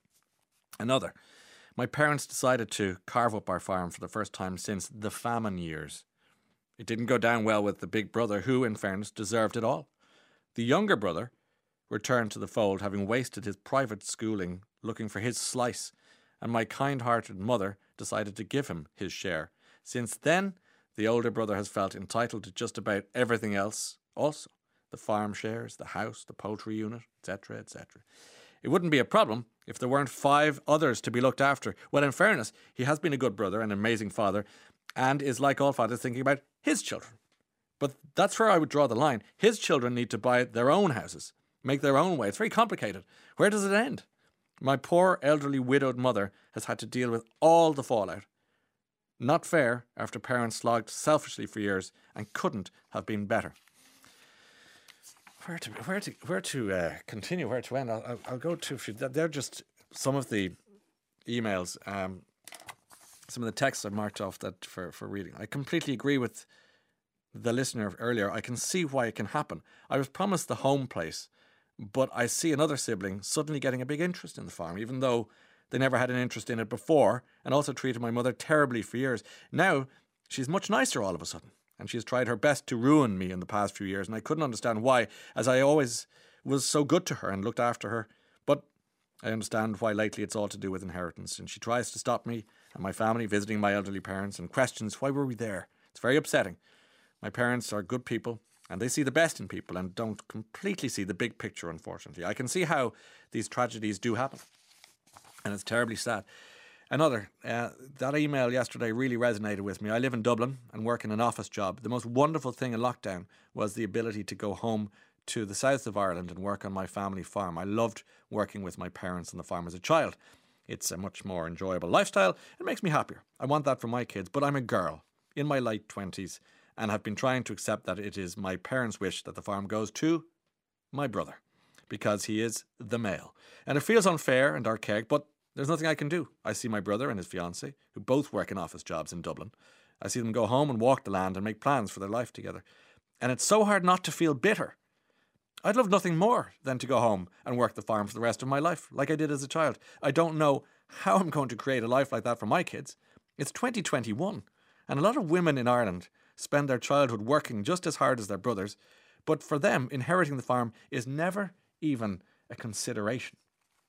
Another. My parents decided to carve up our farm for the first time since the famine years. It didn't go down well with the big brother, who, in fairness, deserved it all. The younger brother returned to the fold, having wasted his private schooling looking for his slice, and my kind-hearted mother decided to give him his share. Since then, the older brother has felt entitled to just about everything else also. The farm shares, the house, the poultry unit, et cetera, et cetera. It wouldn't be a problem if there weren't five others to be looked after. Well, in fairness, he has been a good brother and an amazing father and is, like all fathers, thinking about his children. But that's where I would draw the line. His children need to buy their own houses, make their own way. It's very complicated. Where does it end? My poor elderly widowed mother has had to deal with all the fallout. Not fair after parents slogged selfishly for years and couldn't have been better. Where to where to where to uh, continue? Where to end? I'll, I'll, I'll go to a few. They're just some of the emails, um, some of the texts I've marked off that for, for reading. I completely agree with the listener earlier. I can see why it can happen. I was promised the home place, but I see another sibling suddenly getting a big interest in the farm, even though they never had an interest in it before, and also treated my mother terribly for years. Now she's much nicer all of a sudden. And she has tried her best to ruin me in the past few years, and I couldn't understand why, as I always was so good to her and looked after her. But I understand why lately it's all to do with inheritance, and she tries to stop me and my family visiting my elderly parents and questions why were we there. It's very upsetting. My parents are good people, and they see the best in people and don't completely see the big picture, unfortunately. I can see how these tragedies do happen, and it's terribly sad. Another, uh, that email yesterday really resonated with me. I live in Dublin and work in an office job. The most wonderful thing in lockdown was the ability to go home to the south of Ireland and work on my family farm. I loved working with my parents on the farm as a child. It's a much more enjoyable lifestyle. It makes me happier. I want that for my kids, but I'm a girl in my late twenties and have been trying to accept that it is my parents' wish that the farm goes to my brother because he is the male. And it feels unfair and archaic, but there's nothing I can do. I see my brother and his fiancée, who both work in office jobs in Dublin. I see them go home and walk the land and make plans for their life together. And it's so hard not to feel bitter. I'd love nothing more than to go home and work the farm for the rest of my life, like I did as a child. I don't know how I'm going to create a life like that for my kids. It's twenty twenty-one, and a lot of women in Ireland spend their childhood working just as hard as their brothers, but for them, inheriting the farm is never even a consideration.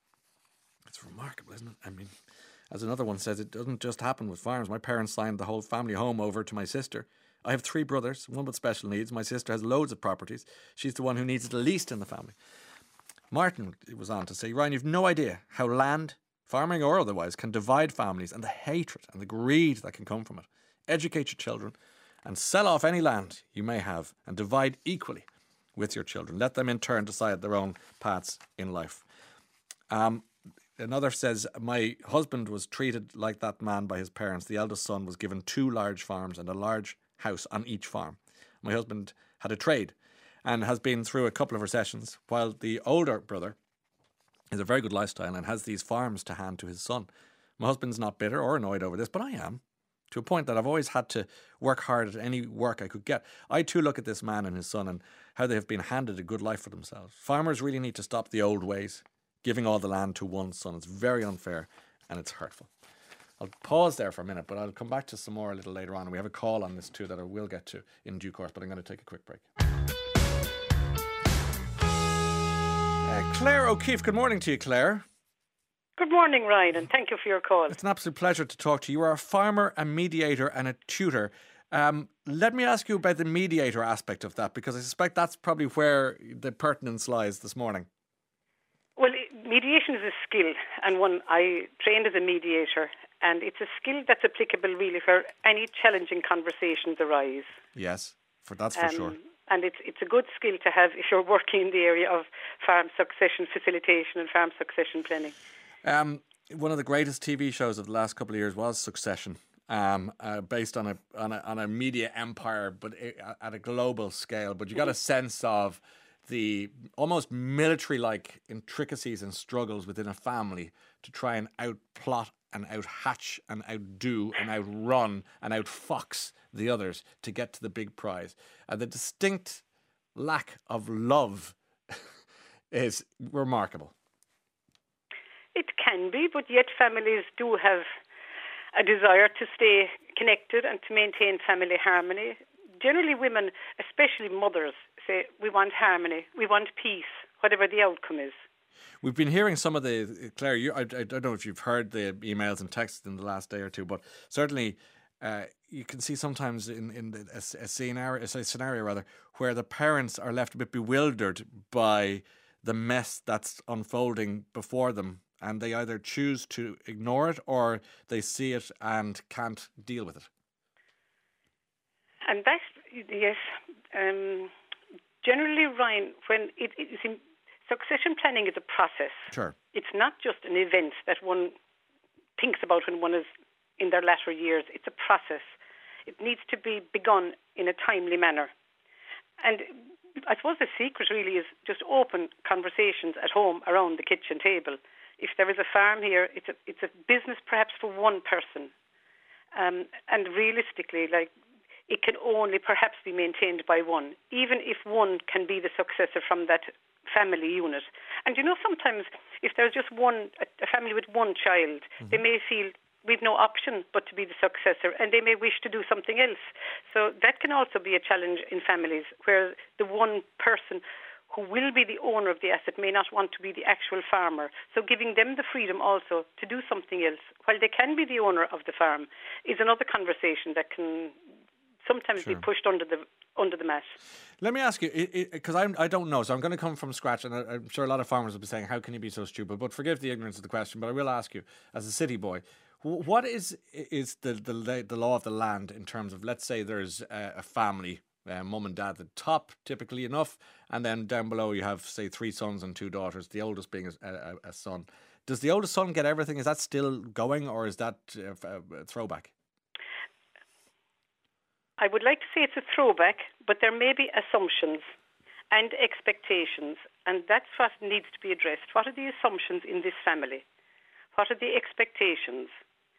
It's remarkable, isn't it? I mean, as another one says, it doesn't just happen with farms. My parents signed the whole family home over to my sister. I have three brothers, one with special needs. My sister has loads of properties. She's the one who needs it the least in the family. Martin was on to say, Ryan, you've no idea how land, farming or otherwise, can divide families and the hatred and the greed that can come from it. Educate your children and sell off any land you may have and divide equally with your children. Let them in turn decide their own paths in life. Um... Another says, my husband was treated like that man by his parents. The eldest son was given two large farms and a large house on each farm. My husband had a trade and has been through a couple of recessions, while the older brother has a very good lifestyle and has these farms to hand to his son. My husband's not bitter or annoyed over this, but I am, to a point that I've always had to work hard at any work I could get. I too look at this man and his son and how they have been handed a good life for themselves. Farmers really need to stop the old ways, giving all the land to one son. It's very unfair and it's hurtful. I'll pause there for a minute, but I'll come back to some more a little later on. We have a call on this too that I will get to in due course, but I'm going to take a quick break. Uh, Claire O'Keefe, good morning to you, Claire. Good morning, Ryan, and thank you for your call. It's an absolute pleasure to talk to you. You are a farmer, a mediator and a tutor. Um, let me ask you about the mediator aspect of that, because I suspect that's probably where the pertinence lies this morning. Well, mediation is a skill, and one I trained as a mediator, and it's a skill that's applicable really for any challenging conversations arise. Yes, for that's for um, sure. And it's it's a good skill to have if you're working in the area of farm succession facilitation and farm succession planning. Um, one of the greatest T V shows of the last couple of years was Succession, um, uh, based on a, on a on a media empire, but at a global scale. But you got a sense of the almost military-like intricacies and struggles within a family to try and outplot and out-hatch and outdo and outrun and outfox the others to get to the big prize. And the distinct lack of love is remarkable. It can be, but yet families do have a desire to stay connected and to maintain family harmony. Generally women, especially mothers, say we want harmony, we want peace, whatever the outcome is. We've been hearing some of the, Claire, you, I, I don't know if you've heard the emails and texts in the last day or two, but certainly uh, you can see sometimes in, in the, a, a, scenario, a scenario rather, where the parents are left a bit bewildered by the mess that's unfolding before them, and they either choose to ignore it or they see it and can't deal with it. And that, yes, um, generally, Ryan, when it, it is in, succession planning is a process. Sure. It's not just an event that one thinks about when one is in their latter years. It's a process. It needs to be begun in a timely manner. And I suppose the secret really is just open conversations at home around the kitchen table. If there is a farm here, it's a, it's a business perhaps for one person. Um, and realistically, like, it can only perhaps be maintained by one, even if one can be the successor from that family unit. And you know, sometimes if there's just one, a family with one child, mm-hmm. they may feel we've no option but to be the successor, and they may wish to do something else. So that can also be a challenge in families where the one person who will be the owner of the asset may not want to be the actual farmer. So giving them the freedom also to do something else while they can be the owner of the farm is another conversation that can sometimes sure. be pushed under the under the mat. Let me ask you, because I I don't know, so I'm going to come from scratch, and I'm sure a lot of farmers will be saying, how can you be so stupid? But forgive the ignorance of the question, but I will ask you, as a city boy, what is is the the, the law of the land in terms of, let's say there's a, a family, uh, mum and dad at the top, typically enough, and then down below you have, say, three sons and two daughters, the oldest being a, a, a son. Does the oldest son get everything? Is that still going, or is that a, a throwback? I would like to say it's a throwback, but there may be assumptions and expectations, and that's what needs to be addressed. What are the assumptions in this family? What are the expectations?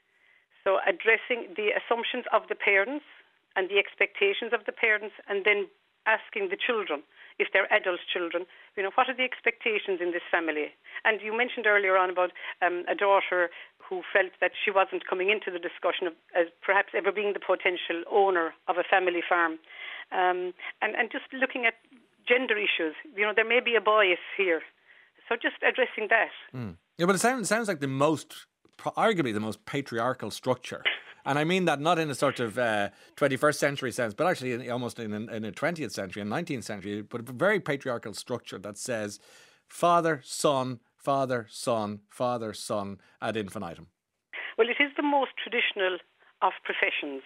So addressing the assumptions of the parents and the expectations of the parents, and then asking the children, if they're adult children, you know, what are the expectations in this family? And you mentioned earlier on about um, a daughter who felt that she wasn't coming into the discussion of as perhaps ever being the potential owner of a family farm. Um, and, and just looking at gender issues, you know, there may be a bias here. So just addressing that. Mm. Yeah, but it sounds, sounds like the most, arguably the most patriarchal structure. And I mean that not in a sort of uh, twenty-first century sense, but actually in, almost in, in a twentieth century and nineteenth century, but a very patriarchal structure that says father, son, father, son, father, son, ad infinitum. Well, it is the most traditional of professions.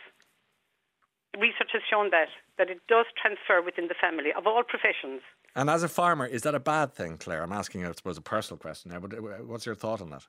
Research has shown that, that it does transfer within the family of all professions. And as a farmer, is that a bad thing, Claire? I'm asking you, I suppose, a personal question there, but what's your thought on that?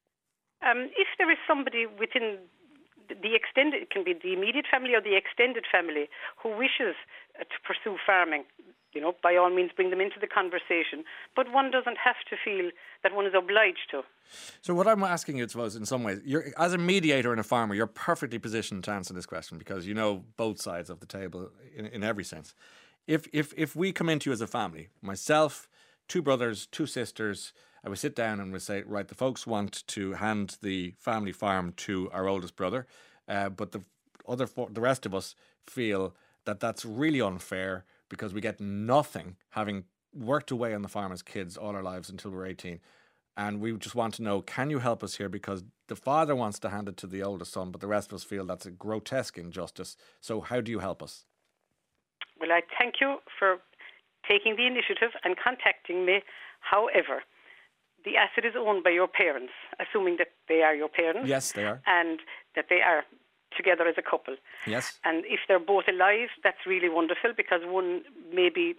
Um, if there is somebody within the extended, it can be the immediate family or the extended family, who wishes uh, to pursue farming, you know, by all means bring them into the conversation. But one doesn't have to feel that one is obliged to. So what I'm asking you, I suppose, in some ways, you're, as a mediator and a farmer, you're perfectly positioned to answer this question because you know both sides of the table in, in every sense. If, if, if we come into you as a family, myself, two brothers, two sisters, I would sit down and would say, right, the folks want to hand the family farm to our oldest brother, uh, but the other four, the rest of us feel that that's really unfair because we get nothing having worked away on the farm as kids all our lives until we're eighteen. And we just want to know, can you help us here? Because the father wants to hand it to the oldest son, but the rest of us feel that's a grotesque injustice. So how do you help us? Well, I thank you for taking the initiative and contacting me. However, the asset is owned by your parents, assuming that they are your parents. Yes, they are. And that they are together as a couple. Yes. And if they're both alive, that's really wonderful because one may be,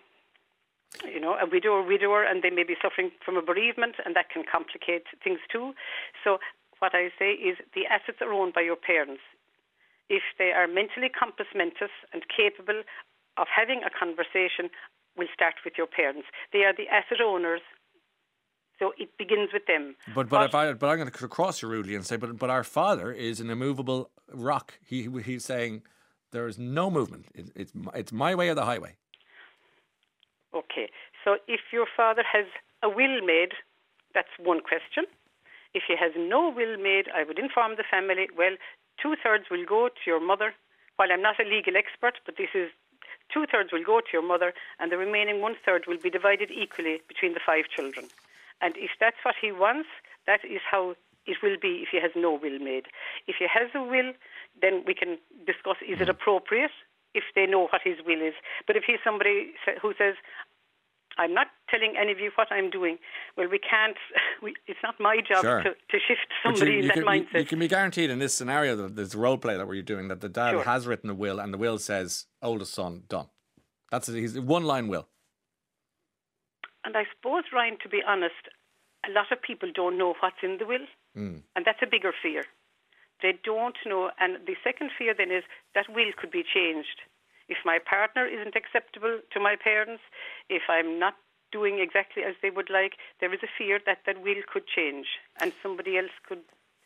you know, a widow or widower, and they may be suffering from a bereavement, and that can complicate things too. So what I say is the assets are owned by your parents. If they are mentally compos mentis and capable of having a conversation, we'll start with your parents. They are the asset owners. So it begins with them. But but, if I, but I'm going to cross you rudely and say, but but our father is an immovable rock. He he's saying there is no movement. It, it's it's my way or the highway. Okay. So if your father has a will made, that's one question. If he has no will made, I would inform the family. Well, two thirds will go to your mother. While I'm not a legal expert, but this is two thirds will go to your mother, and the remaining one third will be divided equally between the five children. And if that's what he wants, that is how it will be if he has no will made. If he has a will, then we can discuss, is it appropriate if they know what his will is. But if he's somebody who says, I'm not telling any of you what I'm doing. Well, we can't. We, it's not my job Sure. to, to shift But somebody you, in you that can, mindset. You, you can be guaranteed in this scenario, that this role play that we're doing, that the dad Sure. has written a will, and the will says, oldest son, done. That's a, he's a one-line will. And I suppose, Ryan, to be honest, a lot of people don't know what's in the will. Mm. And that's a bigger fear. They don't know. And the second fear then is that will could be changed. If my partner isn't acceptable to my parents, if I'm not doing exactly as they would like, there is a fear that that will could change and somebody else could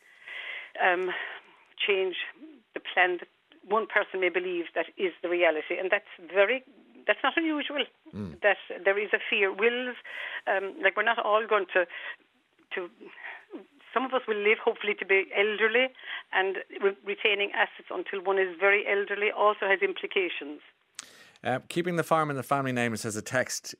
um, change the plan that one person may believe that is the reality. And that's very, that's not unusual. Mm. That there is a fear. Wills, um, like we're not all going to, to, some of us will live hopefully to be elderly, and re- retaining assets until one is very elderly also has implications. Uh, keeping the farm in the family name, it says a text,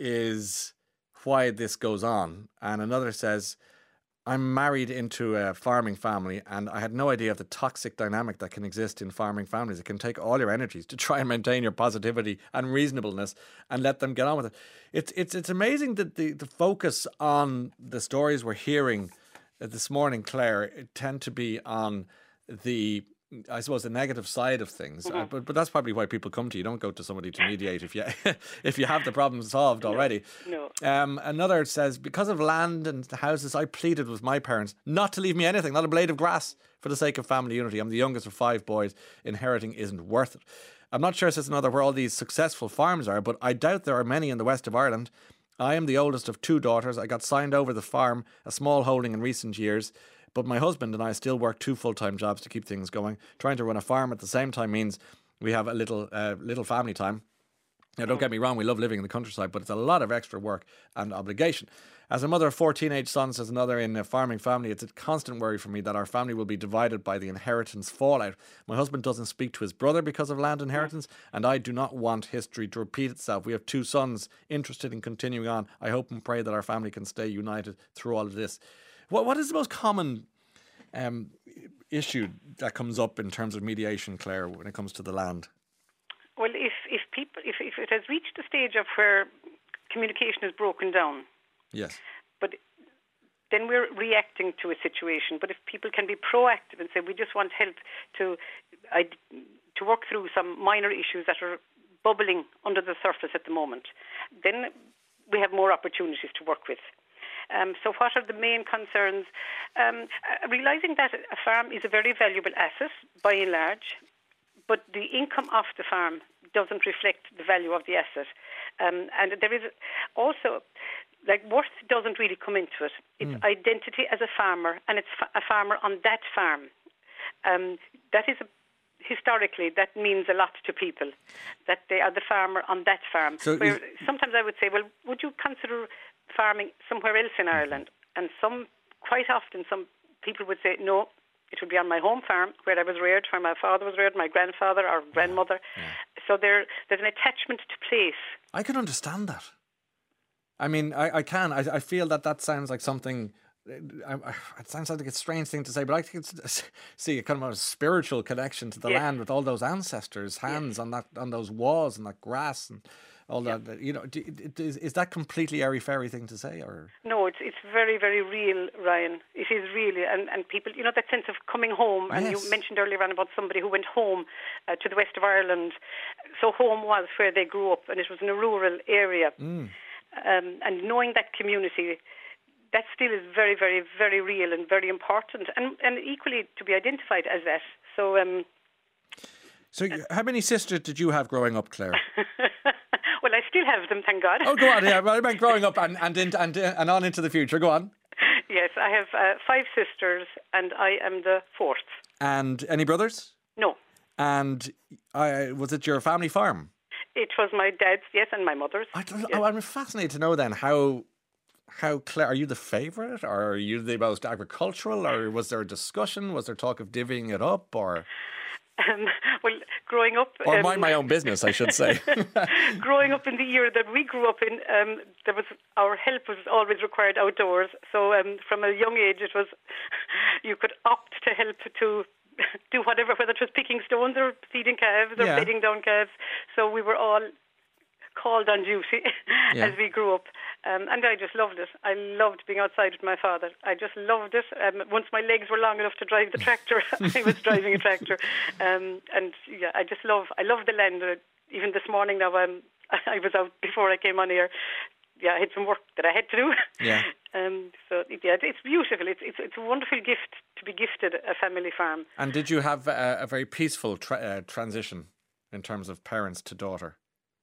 is why this goes on. And another says, I'm married into a farming family and I had no idea of the toxic dynamic that can exist in farming families. It can take all your energies to try and maintain your positivity and reasonableness and let them get on with it. It's it's it's amazing that the, the focus on the stories we're hearing this morning, Claire, tend to be on the, I suppose, the negative side of things. Mm-hmm. Uh, but but that's probably why people come to you. You don't go to somebody to mediate if you if you have the problem solved already. No. no. Um, another says, because of land and houses, I pleaded with my parents not to leave me anything, not a blade of grass, for the sake of family unity. I'm the youngest of five boys. Inheriting isn't worth it. I'm not sure, says another, where all these successful farms are, but I doubt there are many in the west of Ireland. I am the oldest of two daughters. I got signed over the farm, a small holding in recent years. But my husband and I still work two full-time jobs to keep things going. Trying to run a farm at the same time means we have a little uh, little family time. Now, don't get me wrong, we love living in the countryside, but it's a lot of extra work and obligation. As a mother of four teenage sons, as another in a farming family, it's a constant worry for me that our family will be divided by the inheritance fallout. My husband doesn't speak to his brother because of land inheritance, and I do not want history to repeat itself. We have two sons interested in continuing on. I hope and pray that our family can stay united through all of this. What What is the most common um, issue that comes up in terms of mediation, Claire, when it comes to the land? Well, if if people if, if it has reached a stage of where communication is broken down, yes, but then we're reacting to a situation. But if people can be proactive and say, we just want help to I, to work through some minor issues that are bubbling under the surface at the moment, then we have more opportunities to work with. Um, so what are the main concerns? Um, uh, realising that a farm is a very valuable asset by and large, but the income off the farm doesn't reflect the value of the asset. Um, and there is also, like, worth doesn't really come into it. It's mm. identity as a farmer, and it's fa- a farmer on that farm. Um, that is, a, historically, that means a lot to people, that they are the farmer on that farm. So Where sometimes I would say, well, would you consider farming somewhere else in Ireland? And some, quite often, some people would say, no, it would be on my home farm where I was reared, where my father was reared, my grandfather or grandmother. Yeah. So there, there's an attachment to place. I can understand that. I mean, I, I can. I, I feel that that sounds like something. I, I, it sounds like a strange thing to say, but I can see a kind of a spiritual connection to the yes. land with all those ancestors' hands yes. on that, on those walls and that grass and all yeah. that. You know, is, is that completely airy-fairy thing to say, or no? It's it's very very real, Ryan. It is really, and and people, you know, that sense of coming home. And yes. you mentioned earlier on about somebody who went home uh, to the west of Ireland. So home was where they grew up, and it was in a rural area. Mm. Um, and knowing that community, that still is very, very, very real and very important, and, and equally to be identified as that. So, um, so how many sisters did you have growing up, Claire? Well, I still have them, thank God. Oh, go on, yeah. I meant growing up and and, in, and and on into the future. Go on. Yes, I have uh, five sisters, and I am the fourth. And any brothers? No. And uh, was it your family farm? It was my dad's, yes, and my mother's. I don't know, yes. I'm fascinated to know then how, how Claire, are you the favourite, or are you the most agricultural, or was there a discussion? Was there talk of divvying it up, or? Um, well, growing up... Or um, mind my own business, I should say. Growing up in the year that we grew up in, um, there was our help was always required outdoors. So um, from a young age, it was you could opt to help to do whatever, whether it was picking stones or feeding calves or yeah. bedding down calves. So we were all called on duty Yeah. as we grew up. Um, and I just loved it. I loved being outside with my father. I just loved it. Um, once my legs were long enough to drive the tractor, I was driving a tractor. Um, and yeah, I just love, I love the land. Uh, even this morning now, um, I was out before I came on here. Yeah, I had some work that I had to do. Yeah. um, so yeah, it's beautiful. It's, it's it's a wonderful gift to be gifted a family farm. And did you have a, a very peaceful tra- uh, transition in terms of parents to daughter?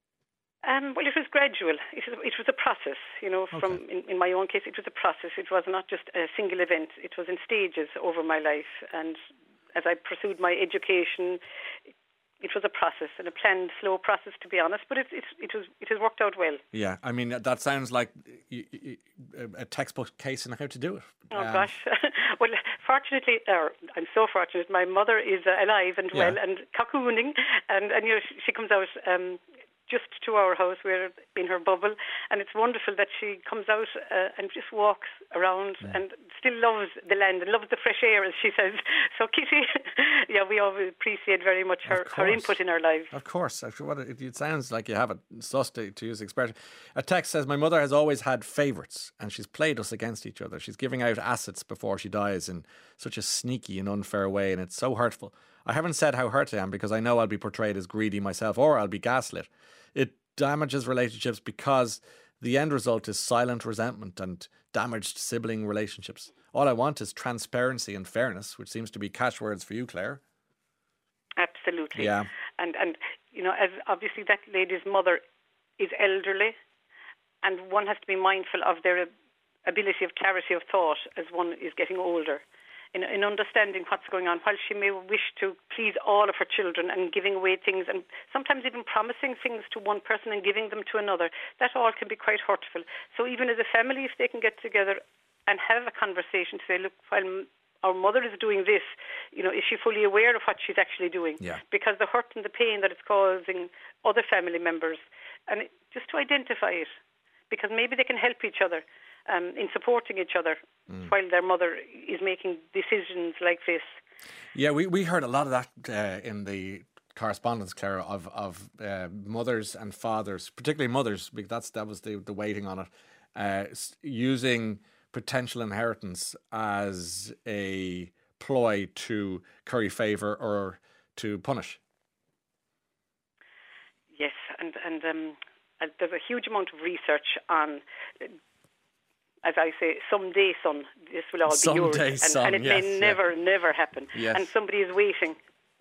Um, well, it was gradual. It was, it was a process, you know. From Okay. in, in my own case, it was a process. It was not just a single event. It was in stages over my life. And as I pursued my education, it, it was a process and a planned, slow process, to be honest. But it it it was it has worked out well. Yeah, I mean that sounds like y- y- a textbook case on how to do it. Oh Um, gosh! Well, fortunately, or I'm so fortunate. My mother is uh, alive and well Yeah. and cocooning, and and you know she, she comes out. Um, just to our house. We're in her bubble, and it's wonderful that she comes out uh, and just walks around Mm. and still loves the land and loves the fresh air, as she says. So Kitty, yeah, we always appreciate very much her, Of her course. input in our lives. Of course. Actually, what it, it sounds like you have it sussed, to, to use the expression. A text says, my mother has always had favourites and she's played us against each other. She's giving out assets before she dies in such a sneaky and unfair way, and it's so hurtful. I haven't said how hurt I am because I know I'll be portrayed as greedy myself or I'll be gaslit. It damages relationships because the end result is silent resentment and damaged sibling relationships. All I want is transparency and fairness, which seems to be catchwords for you, Claire. Absolutely. Yeah. And, and you know, as obviously that lady's mother is elderly, and one has to be mindful of their ability of clarity of thought as one is getting older. In, in understanding what's going on, while she may wish to please all of her children and giving away things and sometimes even promising things to one person and giving them to another, that all can be quite hurtful. So even as a family, if they can get together and have a conversation to say, look, while our mother is doing this, you know, is she fully aware of what she's actually doing? Yeah. Because the hurt and the pain that it's causing other family members, and it, just to identify it, because maybe they can help each other. Um, in supporting each other mm. while their mother is making decisions like this. Yeah, we, we heard a lot of that uh, in the correspondence, Claire, of of uh, mothers and fathers, particularly mothers, because that's that was the the weighting on it, uh, using potential inheritance as a ploy to curry favour or to punish. Yes, and and um, uh, there's a huge amount of research on. Uh, As I say, someday, son, this will all be someday, yours. And, son, and it yes, may never, yeah. never happen. Yes. And somebody is waiting,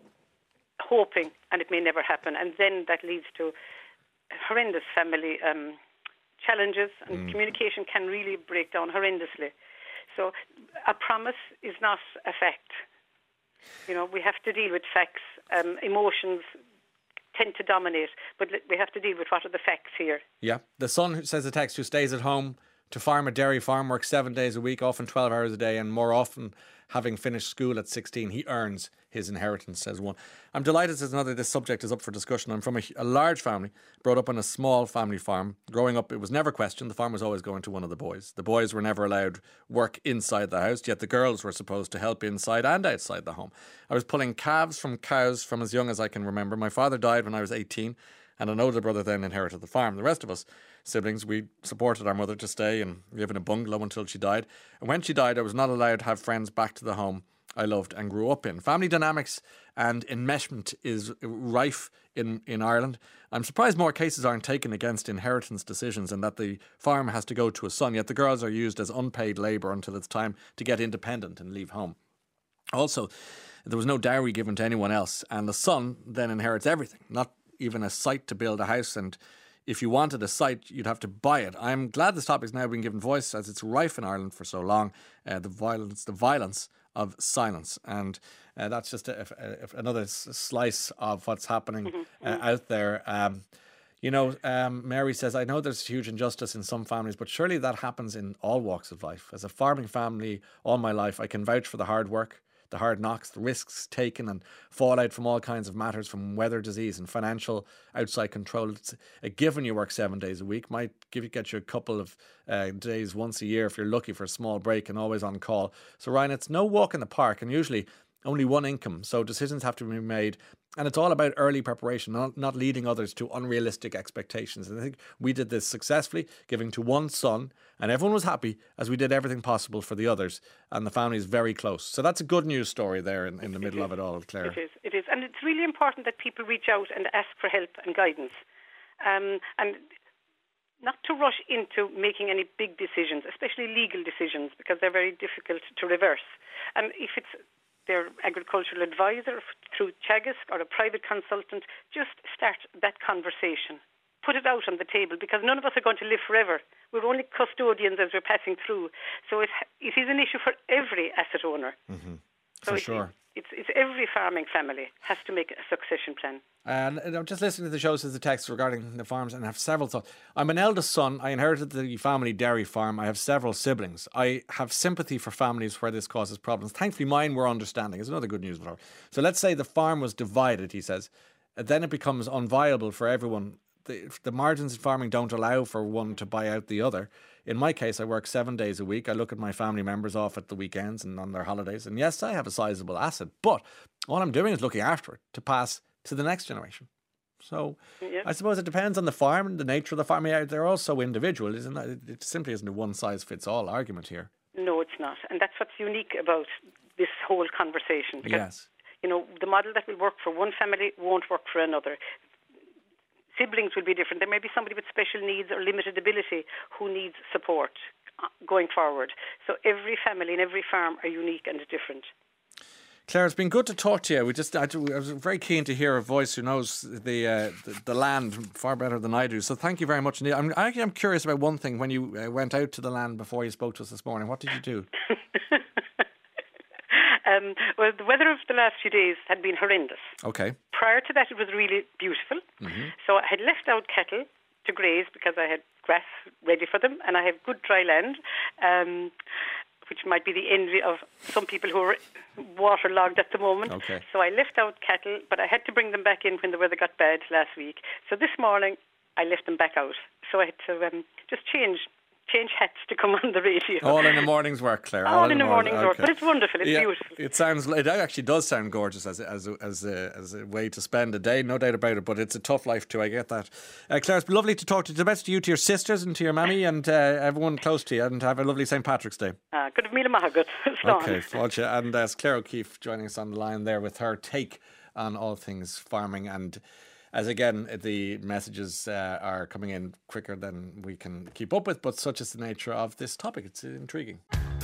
hoping, and it may never happen. And then that leads to horrendous family um, challenges, and mm. communication can really break down horrendously. So a promise is not a fact. You know, we have to deal with facts. Um, emotions tend to dominate, but we have to deal with what are the facts here. Yeah. The son, who says the text, who stays at home to farm a dairy farm, works seven days a week, often twelve hours a day, and more often having finished school at sixteen, he earns his inheritance, says one. I'm delighted, says another, this subject is up for discussion. I'm from a, a large family, brought up on a small family farm. Growing up, it was never questioned. The farm was always going to one of the boys. The boys were never allowed work inside the house, yet the girls were supposed to help inside and outside the home. I was pulling calves from cows from as young as I can remember. My father died when I was eighteen, and an older brother then inherited the farm. The rest of us siblings, we supported our mother to stay and live in a bungalow until she died. And when she died, I was not allowed to have friends back to the home I loved and grew up in. Family dynamics and enmeshment is rife in, in Ireland. I'm surprised more cases aren't taken against inheritance decisions and that the farm has to go to a son, yet the girls are used as unpaid labour until it's time to get independent and leave home. Also, there was no dowry given to anyone else, and the son then inherits everything, not even a site to build a house, and if you wanted a site, you'd have to buy it. I'm glad this topic's now been given voice, as it's rife in Ireland for so long. Uh, the violence, the violence of silence, and uh, that's just a, a, a, another slice of what's happening mm-hmm. uh, out there. Um, you know, um, Mary says, I know there's huge injustice in some families, but surely that happens in all walks of life. As a farming family all my life, I can vouch for the hard work, the hard knocks, the risks taken and fallout from all kinds of matters, from weather, disease and financial outside control. It's a given you work seven days a week. Might give you, get you a couple of uh, days once a year if you're lucky for a small break and always on call. So Ryan, it's no walk in the park, and usually only one income, so decisions have to be made. And it's all about early preparation, not, not leading others to unrealistic expectations. And I think we did this successfully, giving to one son, and everyone was happy as we did everything possible for the others. And the family is very close. So that's a good news story there in, in the middle of it all, Claire. It is, it is. And it's really important that people reach out and ask for help and guidance. Um, and not to rush into making any big decisions, especially legal decisions, because they're very difficult to reverse. And if it's their agricultural advisor through Teagasc or a private consultant, just start that conversation. Put it out on the table, because none of us are going to live forever. We're only custodians as we're passing through. So it, it is an issue for every asset owner. Mm-hmm. So for it's, sure. It's, it's every farming family has to make a succession plan. And I'm just listening to the show, says the text regarding the farms, and I have several thoughts. I'm an eldest son. I inherited the family dairy farm. I have several siblings. I have sympathy for families where this causes problems. Thankfully, mine were understanding. It's another good news. So let's say the farm was divided, he says. Then it becomes unviable for everyone. The, the margins in farming don't allow for one to buy out the other. In my case, I work seven days a week. I look at my family members off at the weekends and on their holidays. And yes, I have a sizable asset, but all I'm doing is looking after it to pass to the next generation. So yep. I suppose it depends on the farm and the nature of the farm. They're all so individual, isn't it? It simply isn't a one-size-fits-all argument here. No, it's not. And that's what's unique about this whole conversation. Because, yes. you know, the model that will work for one family won't work for another. Siblings will be different. There may be somebody with special needs or limited ability who needs support going forward. So every family and every farm are unique and different. Claire, it's been good to talk to you. We just, I, I was very keen to hear a voice who knows the, uh, the the land far better than I do. So thank you very much. I'm actually I'm curious about one thing. When you uh, went out to the land before you spoke to us this morning, what did you do? um, well, the weather of the last few days had been horrendous. Okay. Prior to that, it was really beautiful. Mm-hmm. So I had left out cattle to graze because I had grass ready for them, and I have good dry land. Um, which might be the envy of some people who are waterlogged at the moment. Okay. So I left out cattle, but I had to bring them back in when the weather got bad last week. So this morning, I left them back out. So I had to um, just change change hats to come on the radio. All in the morning's work, Claire. All, All in the morning's morning. work. Okay. But it's wonderful. It's yeah, beautiful. It sounds. It actually does sound gorgeous as a, as a, as a, as a way to spend a day. No doubt about it. But it's a tough life too. I get that. Uh, Claire, it's been lovely to talk to you. The best to you, to your sisters, and to your mammy, and uh, everyone close to you. And have a lovely Saint Patrick's Day. Ah, good of me to Mahagut. Okay, Fáilte. And uh, it's Claire O'Keefe joining us on the line there with her take on all things farming. And as again, the messages uh, are coming in quicker than we can keep up with, but such is the nature of this topic. It's intriguing.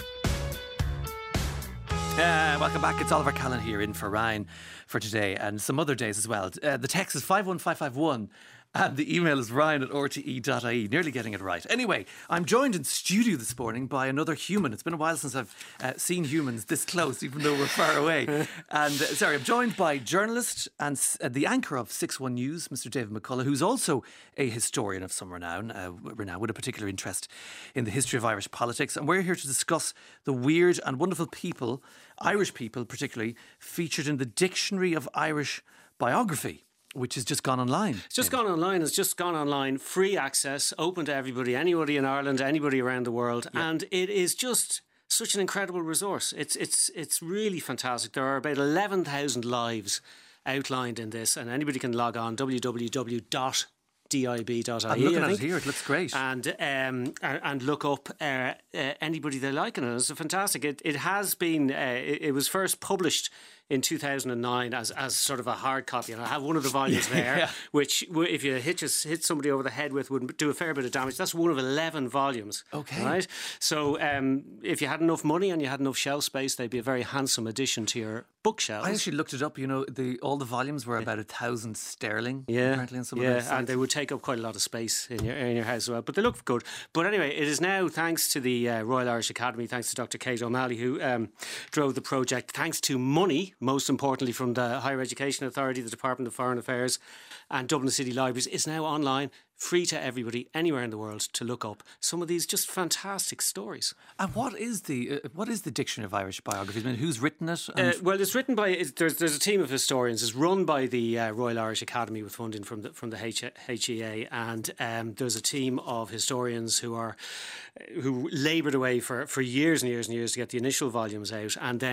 Uh, welcome back. It's Oliver Callan here in for Ryan for today and some other days as well. Uh, the text is five one five five one and the email is ryan at r t e dot i e. Nearly getting it right. Anyway, I'm joined in studio this morning by another human. It's been a while since I've uh, seen humans this close, even though we're far away. And uh, sorry, I'm joined by journalist and uh, the anchor of six one News, Mister David McCullough, who's also a historian of some renown, uh, renown with a particular interest in the history of Irish politics. And we're here to discuss the weird and wonderful people, Irish people particularly, featured in the Dictionary of Irish Biography, which has just gone online. It's just gone online. It's just gone online. Free access, open to everybody, anybody in Ireland, anybody around the world. Yeah. And it is just such an incredible resource. It's it's it's really fantastic. There are about eleven thousand lives outlined in this, and anybody can log on w w w dot d i b dot i e. I'm looking at it here. It looks great. And um, and look up uh, uh, anybody they like in it. It's fantastic. It it has been. Uh, it, it was first published in two thousand nine as as sort of a hard copy, and I have one of the volumes there, yeah. which if you hit just hit somebody over the head with would do a fair bit of damage. That's one of eleven volumes. Okay, right. So um, if you had enough money and you had enough shelf space, they'd be a very handsome addition to your bookshelves. I actually looked it up. You know, the all the volumes were about a thousand sterling. Yeah, apparently on some yeah, of those sites. And they would take up quite a lot of space in your in your house as well. But they look good. But anyway, it is now thanks to the uh, Royal Irish Academy, thanks to Doctor Kate O'Malley who um, drove the project. Thanks to money, most importantly, from the Higher Education Authority, the Department of Foreign Affairs and Dublin City Libraries. It's now online, free to everybody anywhere in the world to look up some of these just fantastic stories. And what is the uh, what is the Dictionary of Irish Biography? I mean, who's written it? Uh, well, it's written by it's, there's there's a team of historians. It's run by the uh, Royal Irish Academy with funding from the from the H- HEA, and um, there's a team of historians who are who laboured away for, for years and years and years to get the initial volumes out, and then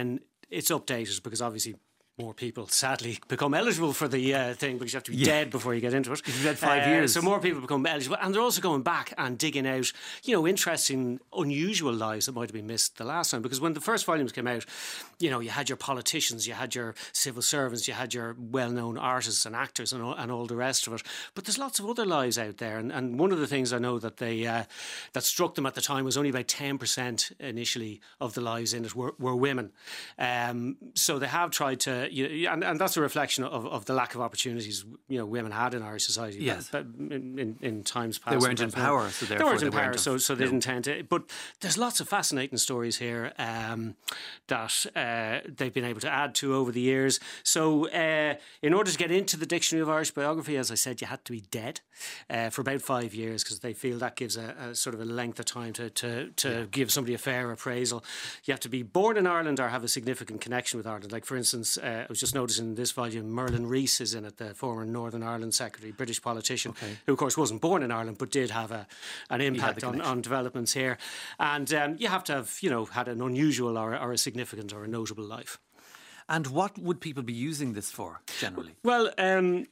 it's updated because obviously more people sadly become eligible for the uh, thing because you have to be yeah. dead before you get into it. You've had five uh, years. So more people become eligible, and they're also going back and digging out, you know, interesting, unusual lives that might have been missed the last time. Because when the first volumes came out, you know, you had your politicians, you had your civil servants, you had your well-known artists and actors and all, and all the rest of it. But there's lots of other lives out there, and, and one of the things I know that they uh, that struck them at the time was only about ten percent initially of the lives in it were, were women. Um, so they have tried to. You, and, and that's a reflection of, of the lack of opportunities, you know, women had in Irish society. Yes. But, but in, in, in times past. They weren't in power, so they weren't in they power, weren't so, so they no. didn't tend to. But there's lots of fascinating stories here um, that uh, they've been able to add to over the years. So uh, in order to get into the Dictionary of Irish Biography, as I said, you had to be dead uh, for about five years because they feel that gives a, a sort of a length of time to, to, to yeah. give somebody a fair appraisal. You have to be born in Ireland or have a significant connection with Ireland. Like, for instance, uh, I was just noticing this volume, Merlin Rees is in it, the former Northern Ireland Secretary, British politician, okay. who of course wasn't born in Ireland but did have a, an impact on, on developments here. And um, you have to have, you know, had an unusual or, or a significant or a notable life. And what would people be using this for, generally? Well, um,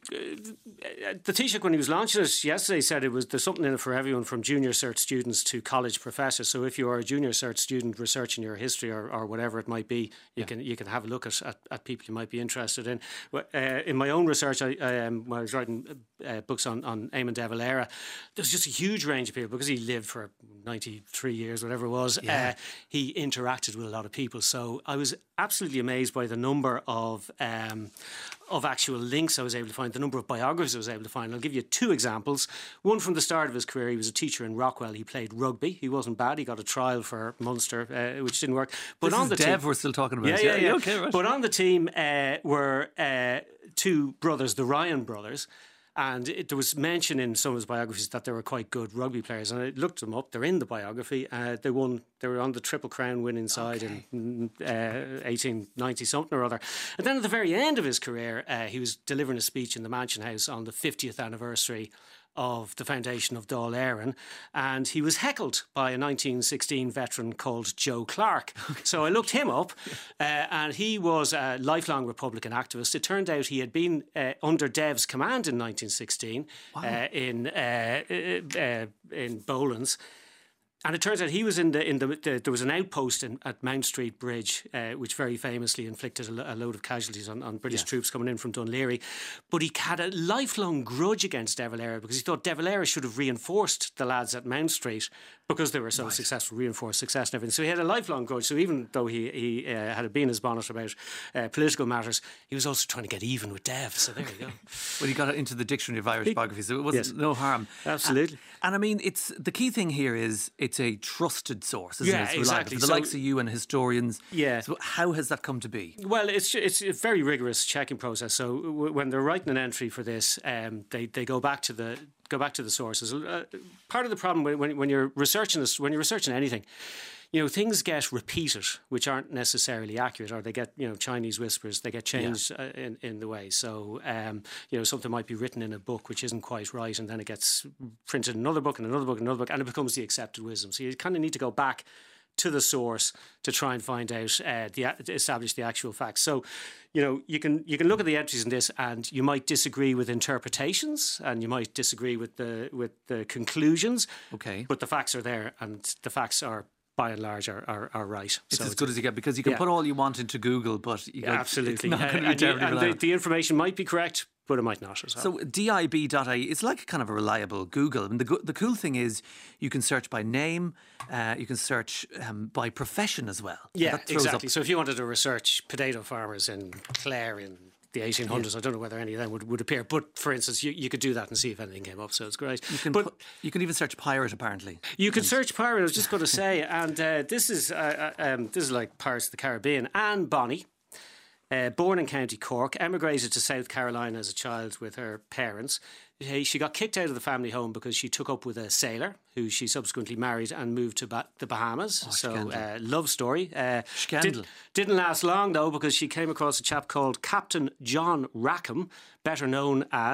the Taoiseach, when he was launching it yesterday, said it was there's something in it for everyone, from junior cert students to college professors. So if you are a junior cert student researching your history or, or whatever it might be, you yeah. can you can have a look at, at, at people you might be interested in. Uh, in my own research, I, um, when I was writing uh, books on, on Eamon de Valera, there's just a huge range of people because he lived for ninety-three years, whatever it was. Yeah. Uh, he interacted with a lot of people. So I was absolutely amazed by the number of um, of actual links I was able to find, the number of biographies I was able to find. I'll give you two examples. One from the start of his career, he was a teacher in Rockwell. He played rugby. He wasn't bad. He got a trial for Munster, uh, which didn't work. But this on is the Dev team, we're still talking about. Yeah, yeah, yeah. yeah. Okay, right. But on the team uh, were uh, two brothers, the Ryan brothers. And it, there was mention in some of his biographies that they were quite good rugby players. And I looked them up. They're in the biography. Uh, they won. They were on the Triple Crown winning side okay. in uh, eighteen ninety something or other. And then at the very end of his career, uh, he was delivering a speech in the Mansion House on the fiftieth anniversary of the foundation of Dáil Éireann, and he was heckled by a nineteen sixteen veteran called Joe Clark. So I looked him up, uh, and he was a lifelong Republican activist. It turned out he had been uh, under Dev's command in nineteen sixteen wow. uh, in uh, uh, in Boland's. And it turns out he was in the in the, the there was an outpost in, at Mount Street Bridge, uh, which very famously inflicted a, lo- a load of casualties on, on British yes. troops coming in from Dunleary. But he had a lifelong grudge against De Valera because he thought De Valera should have reinforced the lads at Mount Street because they were so right. successful, reinforced success and everything. So he had a lifelong grudge. So even though he he uh, had a bee in his bonnet about uh, political matters, he was also trying to get even with Dev. So there you go. Well, he got it into the Dictionary of Irish Biographies, so it wasn't yes. no harm. Absolutely. And, and I mean, it's the key thing here is it's a trusted source, isn't yeah, it? It's exactly. For the so, likes of you and historians. Yeah. So how has that come to be? Well, it's it's a very rigorous checking process. So w- when they're writing an entry for this, um, they they go back to the go back to the sources. Uh, part of the problem when when you're researching this, when you're researching anything, you know, things get repeated, which aren't necessarily accurate, or they get, you know, Chinese whispers, they get changed yeah. uh, in, in the way. So, um, you know, something might be written in a book which isn't quite right, and then it gets printed in another book and another book and another book, and it becomes the accepted wisdom. So you kind of need to go back to the source to try and find out, uh, the to establish the actual facts. So, you know, you can you can look at the entries in this, and you might disagree with interpretations, and you might disagree with the with the conclusions. Okay, but the facts are there, and the facts are, by and large, are, are, are right. It's so as good as you get, because you can yeah. put all you want into Google, but you yeah, go, absolutely, it's not going to be and, terribly and the, the information might be correct, but it might not as well. So D I B dot I E, it's like kind of a reliable Google. And the go- the cool thing is you can search by name, uh, you can search um, by profession as well. Yeah, exactly. Up- so if you wanted to research potato farmers in Clare in the eighteen hundreds, yeah. I don't know whether any of them would, would appear, but for instance, you, you could do that and see if anything came up, so it's great. You can, but put, you can even search pirate, apparently. You can search pirate, I was just going to say, and uh, this is uh, um, this is like Pirates of the Caribbean. Anne Bonny, Uh, born in County Cork, emigrated to South Carolina as a child with her parents. She got kicked out of the family home because she took up with a sailor who she subsequently married and moved to ba- the Bahamas. Oh, so, uh, love story. Uh, Scandal. Did, didn't last long, though, because she came across a chap called Captain John Rackham, better known as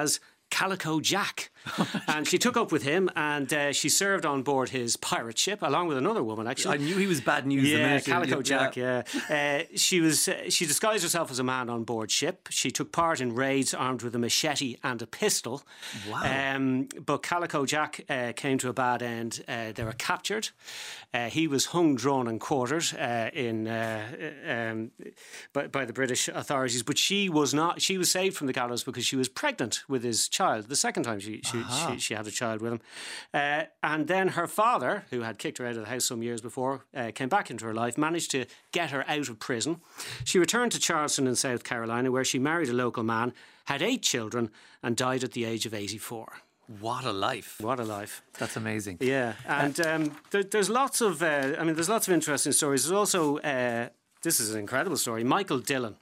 Calico Jack. And she took up with him, and uh, she served on board his pirate ship, along with another woman, actually. I knew he was bad news. Yeah, the minute Calico you, Jack, yeah. yeah. Uh, she was. Uh, she disguised herself as a man on board ship. She took part in raids armed with a machete and a pistol. Wow. Um, but Calico Jack uh, came to a bad end. Uh, they were captured. Uh, he was hung, drawn and quartered uh, in uh, um, by, by the British authorities. But she was not. She was saved from the gallows because she was pregnant with his child. The second time she she, she, she had a child with him. Uh, and then her father, who had kicked her out of the house some years before, uh, came back into her life, managed to get her out of prison. She returned to Charleston in South Carolina, where she married a local man, had eight children, and died at the age of eighty-four. What a life. What a life. That's amazing. Yeah. And um, there, there's lots of, uh, I mean, there's lots of interesting stories. There's also, uh, this is an incredible story, Michael Dillon,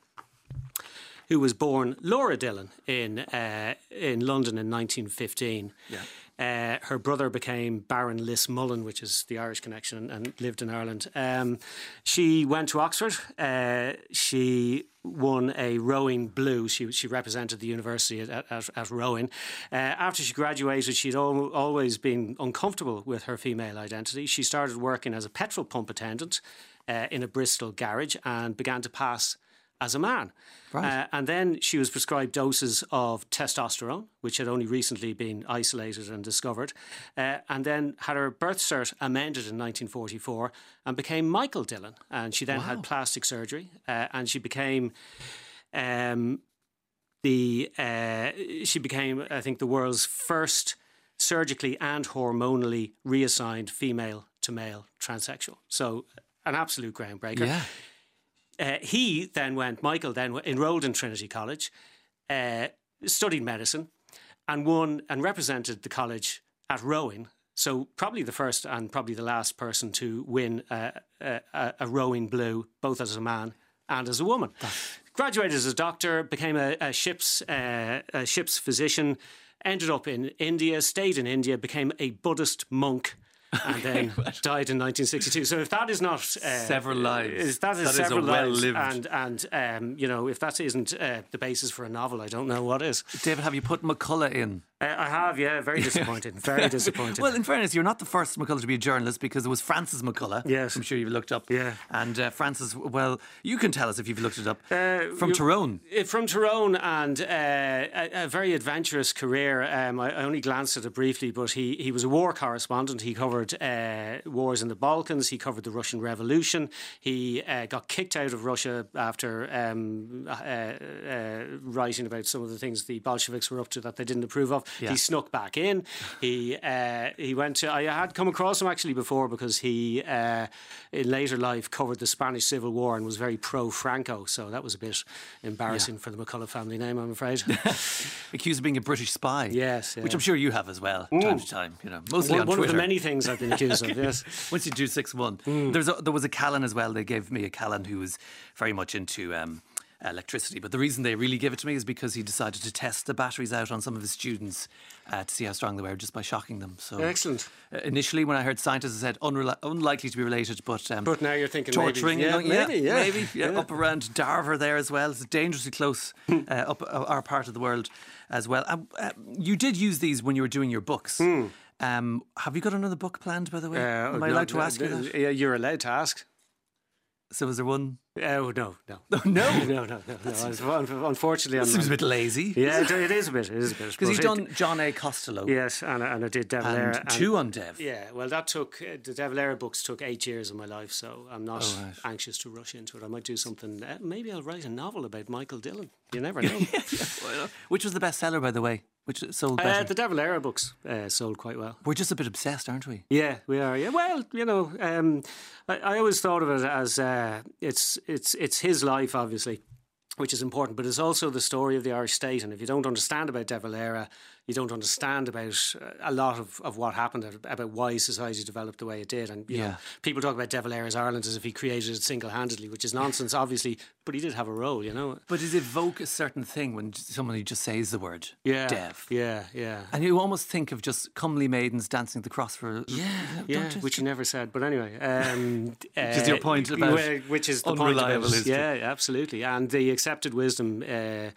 who was born Laura Dillon in uh, in London in nineteen fifteen. Yeah. Uh, her brother became Baron Lismullen, which is the Irish connection, and lived in Ireland. Um, she went to Oxford. Uh, she won a rowing blue. She she represented the university at, at, at rowing. Uh, after she graduated, she'd al- always been uncomfortable with her female identity. She started working as a petrol pump attendant uh, in a Bristol garage and began to pass as a man. Right. Uh, and then she was prescribed doses of testosterone, which had only recently been isolated and discovered, uh, and then had her birth cert amended in nineteen forty-four and became Michael Dillon. And she then Wow. had plastic surgery, uh, and she became um, the uh, she became, I think, the world's first surgically and hormonally reassigned female to male transsexual. So an absolute groundbreaker. Yeah. Uh, he then went, Michael then enrolled in Trinity College, uh, studied medicine, and won and represented the college at rowing. So probably the first and probably the last person to win uh, a, a rowing blue, both as a man and as a woman. Graduated as a doctor, became a, a ship's uh, a ship's physician, ended up in India, stayed in India, became a Buddhist monk. And then died in nineteen sixty-two. So if that is not uh, Several lives, is, that is that several is a lives, well-lived. and and um, you know, if that isn't uh, the basis for a novel, I don't know what is. David, have you put McCullough in? Uh, I have, yeah, very disappointed, very disappointed. Well, in fairness, you're not the first McCullough to be a journalist, because it was Francis McCullough. Yes. I'm sure you've looked up. Yeah. And uh, Francis, well, you can tell us if you've looked it up. Uh, From you- Tyrone. Uh, From Tyrone, and uh, a, a very adventurous career. Um, I I only glanced at it briefly, but he, he was a war correspondent. He covered uh, wars in the Balkans. He covered the Russian Revolution. He uh, got kicked out of Russia after um, uh, uh, writing about some of the things the Bolsheviks were up to that they didn't approve of. Yeah. He snuck back in. He uh, he went to. I had come across him actually before, because he uh, in later life covered the Spanish Civil War and was very pro Franco. So that was a bit embarrassing Yeah. for the McCullough family name, I'm afraid. Accused of being a British spy. Yes, yeah. Which I'm sure you have as well, time to time. You know, mostly one, on one Twitter. of the many things I've been accused of. Yes. Once you do six one, there's a, there was a Callan as well. They gave me a Callan who was very much into um, electricity. But the reason they really gave it to me is because he decided to test the batteries out on some of his students uh, to see how strong they were, just by shocking them. So Excellent. uh, initially, when I heard scientists, I said unrela- unlikely to be related, but um, But now you're thinking torturing, maybe, you know, yeah, maybe, yeah, maybe, yeah, yeah. up around Darver there as well. It's dangerously close uh, up uh, our part of the world as well. Um, uh, you did use these when you were doing your books. Um, have you got another book planned, by the way? Uh, Am I no, allowed to no, ask you no, that? yeah, You're allowed to ask. So is there one? Oh, no, no. Oh, no? no, no, no, no. Un- Unfortunately, I'm Seems a not. bit lazy. Yeah, it it is a bit. It is a bit. Because but you've it- done John A. Costello Yes, and, I- and I did Devil Era. and two on Dev. Yeah, well, that took uh, the Devil Era books took eight years of my life, so I'm not Oh, right. anxious to rush into it. I might do something. Uh, maybe I'll write a novel about Michael Dillon. You never know. Which was the bestseller, by the way? Which sold better? uh, the Devil Era books uh, sold quite well. We're just a bit obsessed, aren't we? Yeah, we are. Yeah, well, you know, um, I, I always thought of it as uh, it's it's it's his life, obviously, which is important, but it's also the story of the Irish state. And if you don't understand about Devil Era, you don't understand about uh, a lot of, of what happened, about why society developed the way it did. And you Yeah. know, people talk about Devil Era's Ireland as if he created it single-handedly, which is nonsense, obviously, but he did have a role, you know. But does it evoke a certain thing when somebody just says the word Yeah, Dev? yeah, yeah. And you almost think of just comely maidens dancing the cross for... Yeah, Don't yeah, just- which he never said. But anyway, um, Which is your point about wh- which is the point unreliable about, history. yeah, absolutely, and the accepted wisdom. Uh,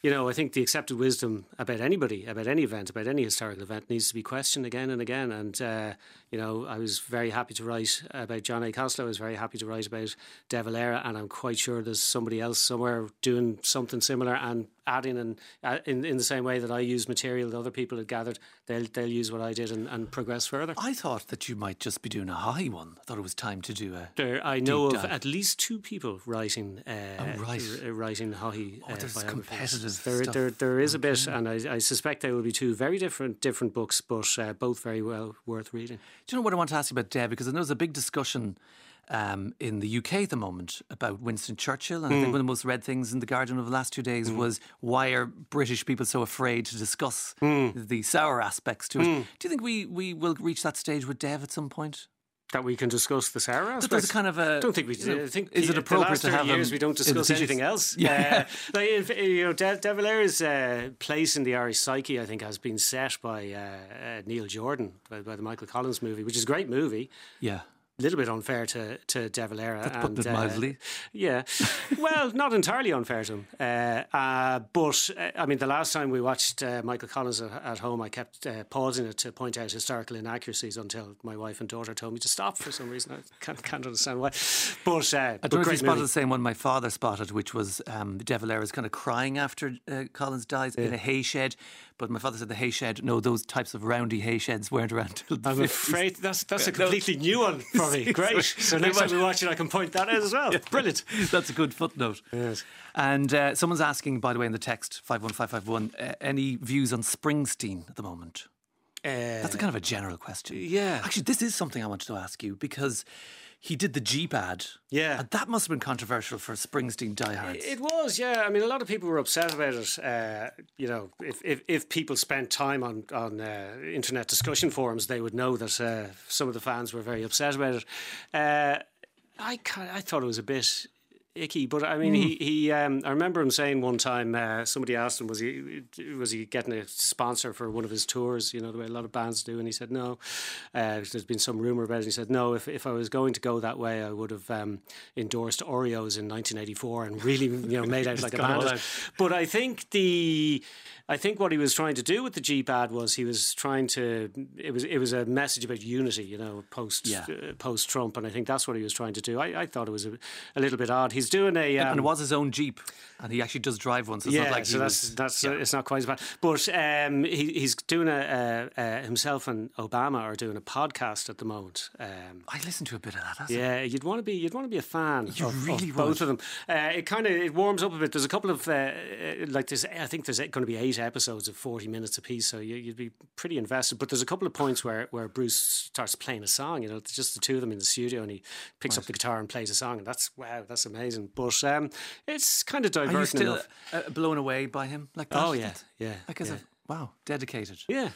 you know, I think the accepted wisdom about anybody, about any event, about any historical event needs to be questioned again and again. And, uh, you know, I was very happy to write about John A. Costello. I was very happy to write about De Valera, and I'm quite sure there's somebody else somewhere doing something similar and adding, and uh, in, in the same way that I use material that other people had gathered, they'll, they'll use what I did and, and progress further. I thought that you might just be doing a high one. I thought it was time to do a There, I know deep of dive. at least two people writing uh, Oh, right. r- writing high Oh, uh, there's biographies. competitive There, stuff. there, there is a bit, and I, I suspect they will be two very different different books, but uh, both very well worth reading. Do you know what I want to ask you about Deb? Because I know there's a big discussion um, in the U K at the moment about Winston Churchill. And I think one of the most read things in The Guardian over the last two days was, why are British people so afraid to discuss the sour aspects to it? Do you think we, we will reach that stage with Dev at some point? That we can discuss the Sarah That aspects. there's a kind of a. I don't think we. you know, I think is it the appropriate last to thirty have years him we don't in the discuss series? anything else? Yeah. Uh, like, if, you know, De, De Valera's uh, place in the Irish psyche, I think, has been set by uh, uh, Neil Jordan, by, by the Michael Collins movie, which is a great movie. Yeah. A little bit unfair to, to De Valera. That's putting and, it mildly. Uh, yeah. Well, not entirely unfair to him. Uh, uh, but, uh, I mean, the last time we watched uh, Michael Collins at, at home, I kept uh, pausing it to point out historical inaccuracies until my wife and daughter told me to stop for some reason. I can't, can't understand why. But, uh, I but don't know if you great spotted movie. the same one my father spotted, which was um, De Valera's kind of crying after uh, Collins dies in a hay shed. But my father said the hay shed, no, those types of roundy hay sheds weren't around till the I'm fifties. afraid that's that's a completely new one for me. Great. So next time we watch it, I can point that out as well. Brilliant. That's a good footnote. Yes. And uh, someone's asking, by the way, in the text, five one five five one, uh, any views on Springsteen at the moment? Uh, That's a kind of a general question. yeah. Actually, this is something I wanted to ask you, because he did the Jeep ad. Yeah. And that must have been controversial for Springsteen diehards. It was, yeah. I mean, a lot of people were upset about it. Uh, you know, if, if if people spent time on on uh, internet discussion forums, they would know that uh, some of the fans were very upset about it. Uh, I kind I thought it was a bit icky, but I mean, Mm. he he. Um, I remember him saying one time, uh, somebody asked him, was he was he getting a sponsor for one of his tours? You know, the way a lot of bands do, and he said no. Uh, there's been some rumor about it. He said no. If if I was going to go that way, I would have um, endorsed Oreos in nineteen eighty-four and really, you know, made out like a gone all bandit. out. But I think the. I think what he was trying to do with the Jeep ad was he was trying to. It was it was a message about unity, you know, post Yeah. uh, post Trump, and I think that's what he was trying to do. I, I thought it was a, a little bit odd. He's doing a. Um, and it was his own Jeep, and he actually does drive one, so it's yeah, not like so he that's was... that's yeah. uh, it's not quite as bad. But um, he, he's doing a, a, a himself and Obama are doing a podcast at the moment. Um, I listened to a bit of that. That's yeah, you'd want to be you'd want to be a fan You of, really of both would. of them. Uh, it kind of it warms up a bit. There's a couple of uh, uh, like there's I think there's going to be eight episodes of forty minutes apiece, so you, you'd be pretty invested. But there's a couple of points where, where Bruce starts playing a song. You know, it's just the two of them in the studio, and he picks up the guitar and plays a song, and that's wow, that's amazing. But um, it's kind of Are diverting you still enough. uh, blown away by him like that? Oh yeah, yeah, Like as yeah. a, wow, dedicated. yeah.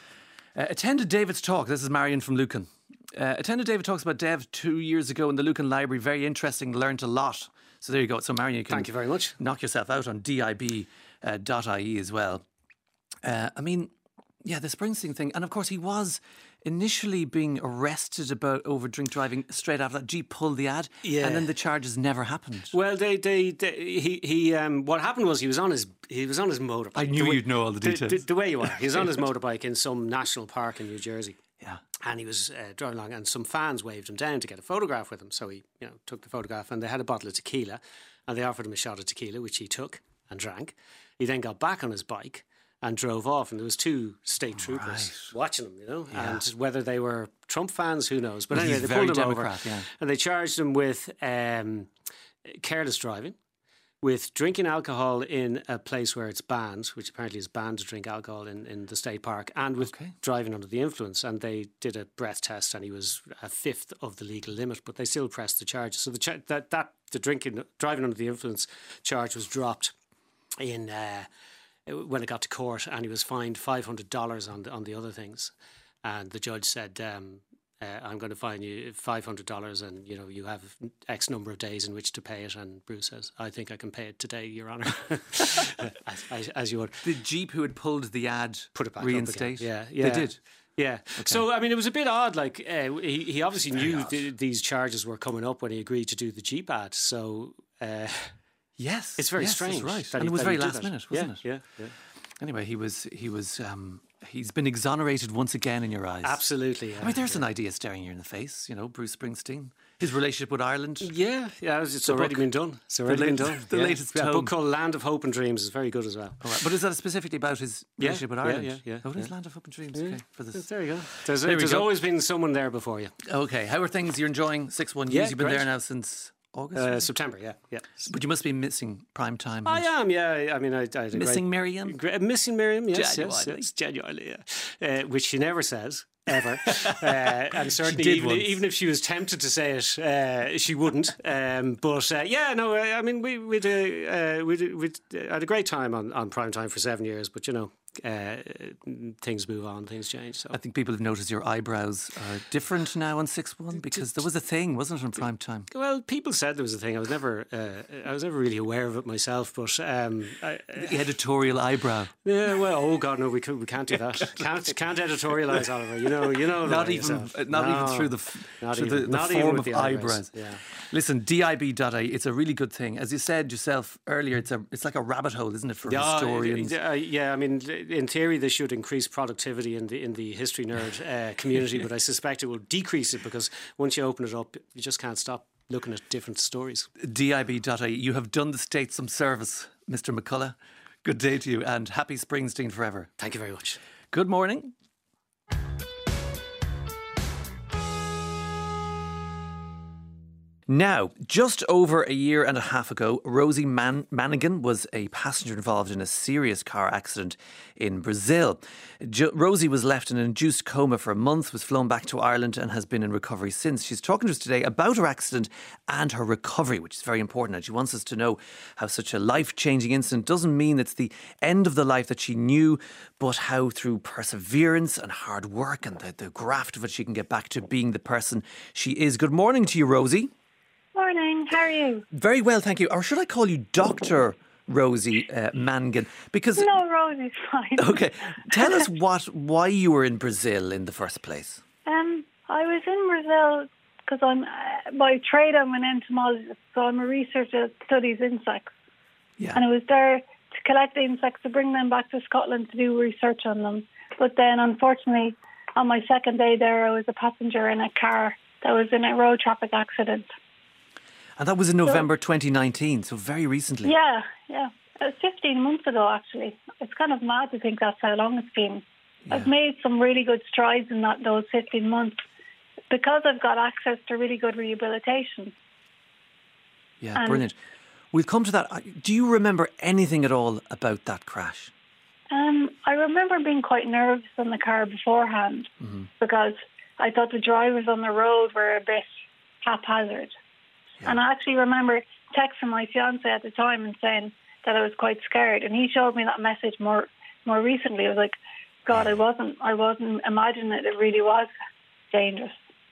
Uh, attended David's talk. This is Marion from Lucan. Uh, attended David talks about Dev two years ago in the Lucan Library. Very interesting. Learned a lot. So there you go. So Marion, you can Thank you very much. knock yourself out on D I B dot I E as well. Uh, I mean, yeah, the Springsteen thing, and of course he was initially being arrested about over drink driving straight after that. Jeep pulled the ad, Yeah. and then the charges never happened. Well, they, they, they he, he, um, what happened was he was on his, he was on his motorbike. I knew The way- you'd know all the details. The, the way you are, he was on his motorbike in some national park in New Jersey. Yeah. And he was uh, driving along, and some fans waved him down to get a photograph with him. So he, you know, took the photograph, and they had a bottle of tequila, and they offered him a shot of tequila, which he took and drank. He then got back on his bike and drove off, and there was two state troopers watching him, you know, and whether they were Trump fans, who knows? But Well, anyway, he's they very pulled him Democrat, over, yeah. and they charged him with um, careless driving, with drinking alcohol in a place where it's banned, which apparently is banned to drink alcohol in, in the state park, and with Okay. driving under the influence. And they did a breath test, and he was a fifth of the legal limit, but they still pressed the charges. So the cha- that that the drinking driving under the influence charge was dropped in uh, when it got to court, and he was fined five hundred dollars on the on the other things. And the judge said, um, uh, I'm going to fine you five hundred dollars, and you know you have X number of days in which to pay it. And Bruce says, I think I can pay it today, Your Honour. as, as, as you would. The Jeep who had pulled the ad Put it back up reinstate? again. Yeah, yeah. They did. Yeah. So, I mean, it was a bit odd. Like, uh, he, he obviously knew th- these charges were coming up when he agreed to do the Jeep ad. So, uh, Yes. It's very yes, strange. That's right. That And he, it was that very he did last that. minute, wasn't yeah, it? Yeah, yeah. Anyway, he was, he was, um, he's been exonerated once again in your eyes. Absolutely. Yeah, I mean, there's yeah. an idea staring you in the face, you know, Bruce Springsteen. His relationship with Ireland. Yeah, yeah, it's it's The already book. been done. It's already The been lat- done. the yeah. latest yeah, a tome. book called Land of Hope and Dreams is very good as well. All right. But is that specifically about his Yeah, relationship with yeah, Ireland? yeah, yeah, Oh, it is yeah. Land of Hope and Dreams. Yeah. Okay, for this. There you go. There's, There we there's go. always been someone there before you. Okay, how are things? You're enjoying six one News. Yeah, You've been great. there now since August. Uh, was it? September, yeah, yeah. But you must be missing prime time. I and am, yeah. I mean, I, I had a Missing great, Miriam? great, missing Miriam, yes, yes, Genuinely. yes, genuinely, yeah. Uh, which she never says. Ever, uh, and certainly did even, once. even if she was tempted to say it, uh, she wouldn't. Um, but uh, yeah, no, I mean we we uh, we we had a great time on, on prime time for seven years. But you know, uh, things move on, things change. So I think people have noticed your eyebrows are different now on six one because there was a thing, wasn't it, on prime time? well, people said there was a thing. I was never uh, I was never really aware of it myself. But um, I, The editorial eyebrow. yeah, well, oh god, no, we could, we can't do that. Can't can't editorialise, Oliver. You know, you know. the Not way even, yourself. uh, not No. even through the f- Not through even- the, the not even form with of the eyebrows. eyebrows, yeah. Listen, D I B dot I E, it's a really good thing. As you said yourself earlier, it's a it's like a rabbit hole, isn't it, for Yeah, historians? uh, yeah, I mean, in theory, this should increase productivity in the in the history nerd uh, community, but I suspect it will decrease it because once you open it up, you just can't stop looking at different stories. D I B dot I E, you have done the state some service, Mister McCullough. Good day to you, and happy Springsteen forever. Thank you very much. Good morning. Now, just over a year and a half ago, Rosie Man- Manigan was a passenger involved in a serious car accident in Brazil. Jo- Rosie was left in an induced coma for a month, was flown back to Ireland and has been in recovery since. She's talking to us today about her accident and her recovery, which is very important. And she wants us to know how such a life-changing incident doesn't mean it's the end of the life that she knew, but how through perseverance and hard work and the, the graft of it, she can get back to being the person she is. Good morning to you, Rosie. Morning, how are you? Very well, thank you. Or should I call you Doctor Rosie uh, Mangan? Because No, Rosie's fine. okay, tell us what why you were in Brazil in the first place. Um, I was in Brazil because I'm, uh, by trade, I'm an entomologist, so I'm a researcher that studies insects. Yeah. And I was there to collect the insects, to bring them back to Scotland to do research on them. But then, unfortunately, on my second day there, I was a passenger in a car that was in a road traffic accident. And that was in November twenty nineteen, so very recently. Yeah, yeah. It was fifteen months ago, actually. It's kind of mad to think that's how long it's been. Yeah. I've made some really good strides in that those fifteen months because I've got access to really good rehabilitation. Yeah, And- brilliant. We'll come to that. I- Do you remember anything at all about that crash? Um, I remember being quite nervous in the car beforehand because I thought the drivers on the road were a bit haphazard. And I actually remember texting my fiance at the time and saying that I was quite scared. And he showed me that message more more recently. I was like, God, I wasn't I wasn't imagining it. It really was dangerous.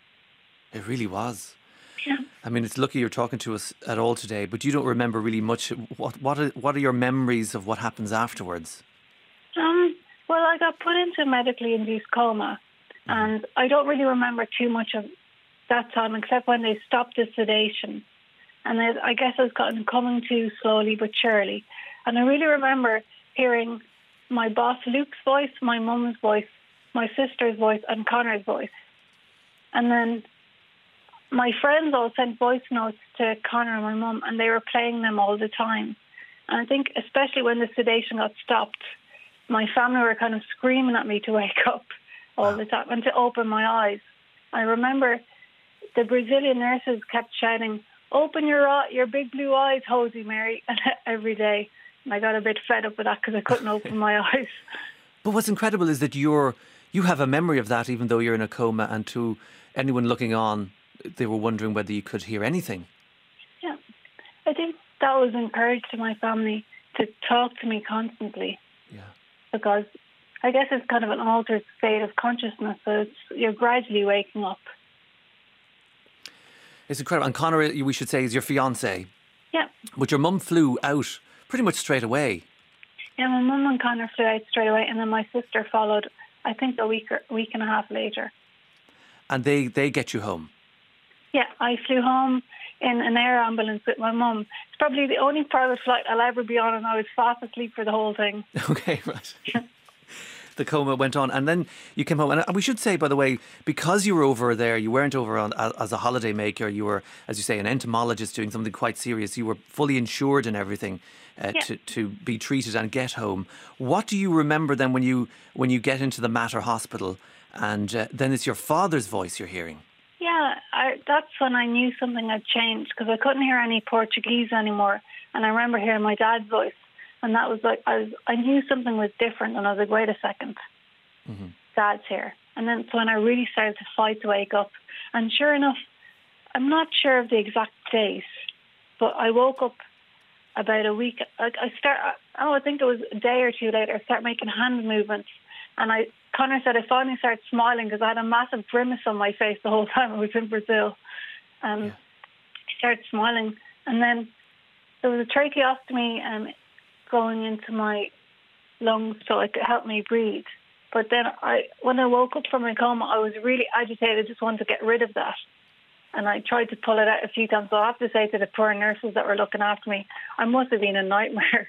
It really was. Yeah. I mean, it's lucky you're talking to us at all today, but you don't remember really much. What what are, what are your memories of what happens afterwards? Um, well, I got put into a medically induced coma, and I don't really remember too much of that time except when they stopped the sedation. And I, I guess I was gotten coming to slowly but surely. And I really remember hearing my boss Luke's voice, my mum's voice, my sister's voice, and Connor's voice. And then my friends all sent voice notes to Connor and my mum, and they were playing them all the time. And I think especially when the sedation got stopped, my family were kind of screaming at me to wake up all the time and to open my eyes. I remember the Brazilian nurses kept shouting, "Open your eye, your big blue eyes, Hosey Mary," every day. And I got a bit fed up with that because I couldn't open my eyes. But what's incredible is that you're you have a memory of that, even though you're in a coma, and to anyone looking on, they were wondering whether you could hear anything. Yeah, I think that was encouraged to my family to talk to me constantly. Yeah. Because I guess it's kind of an altered state of consciousness, so it's, you're gradually waking up. It's incredible. And Connor, we should say, is your fiancé. Yeah. But your mum flew out pretty much straight away. Yeah, my mum and Connor flew out straight away, and then my sister followed, I think, a week or week and a half later. And they, they get you home. Yeah, I flew home in an air ambulance with my mum. It's probably the only private flight I'll ever be on, and I was fast asleep for the whole thing. Okay, right. The coma went on, and then you came home. And we should say, by the way, because you were over there, you weren't over on as a holiday maker. You were, as you say, an entomologist doing something quite serious. You were fully insured and everything uh, yeah. to to be treated and get home. What do you remember then when you when you get into the Mater Hospital, and uh, then it's your father's voice you're hearing? Yeah, I, that's when I knew something had changed, because I couldn't hear any Portuguese anymore, and I remember hearing my dad's voice. And that was like, I was, I knew something was different, and I was like, wait a second, mm-hmm. Dad's here. And then so when I really started to fight to wake up, and sure enough, I'm not sure of the exact date, but I woke up about a week, like I start, oh, I think it was a day or two later, I started making hand movements, and I, Connor said I finally started smiling because I had a massive grimace on my face the whole time I was in Brazil. And yeah. I started smiling, and then there was a tracheostomy, and going into my lungs so it could help me breathe. But then I, when I woke up from my coma, I was really agitated. I just wanted to get rid of that. And I tried to pull it out a few times. So I have to say to the poor nurses that were looking after me, I must have been a nightmare.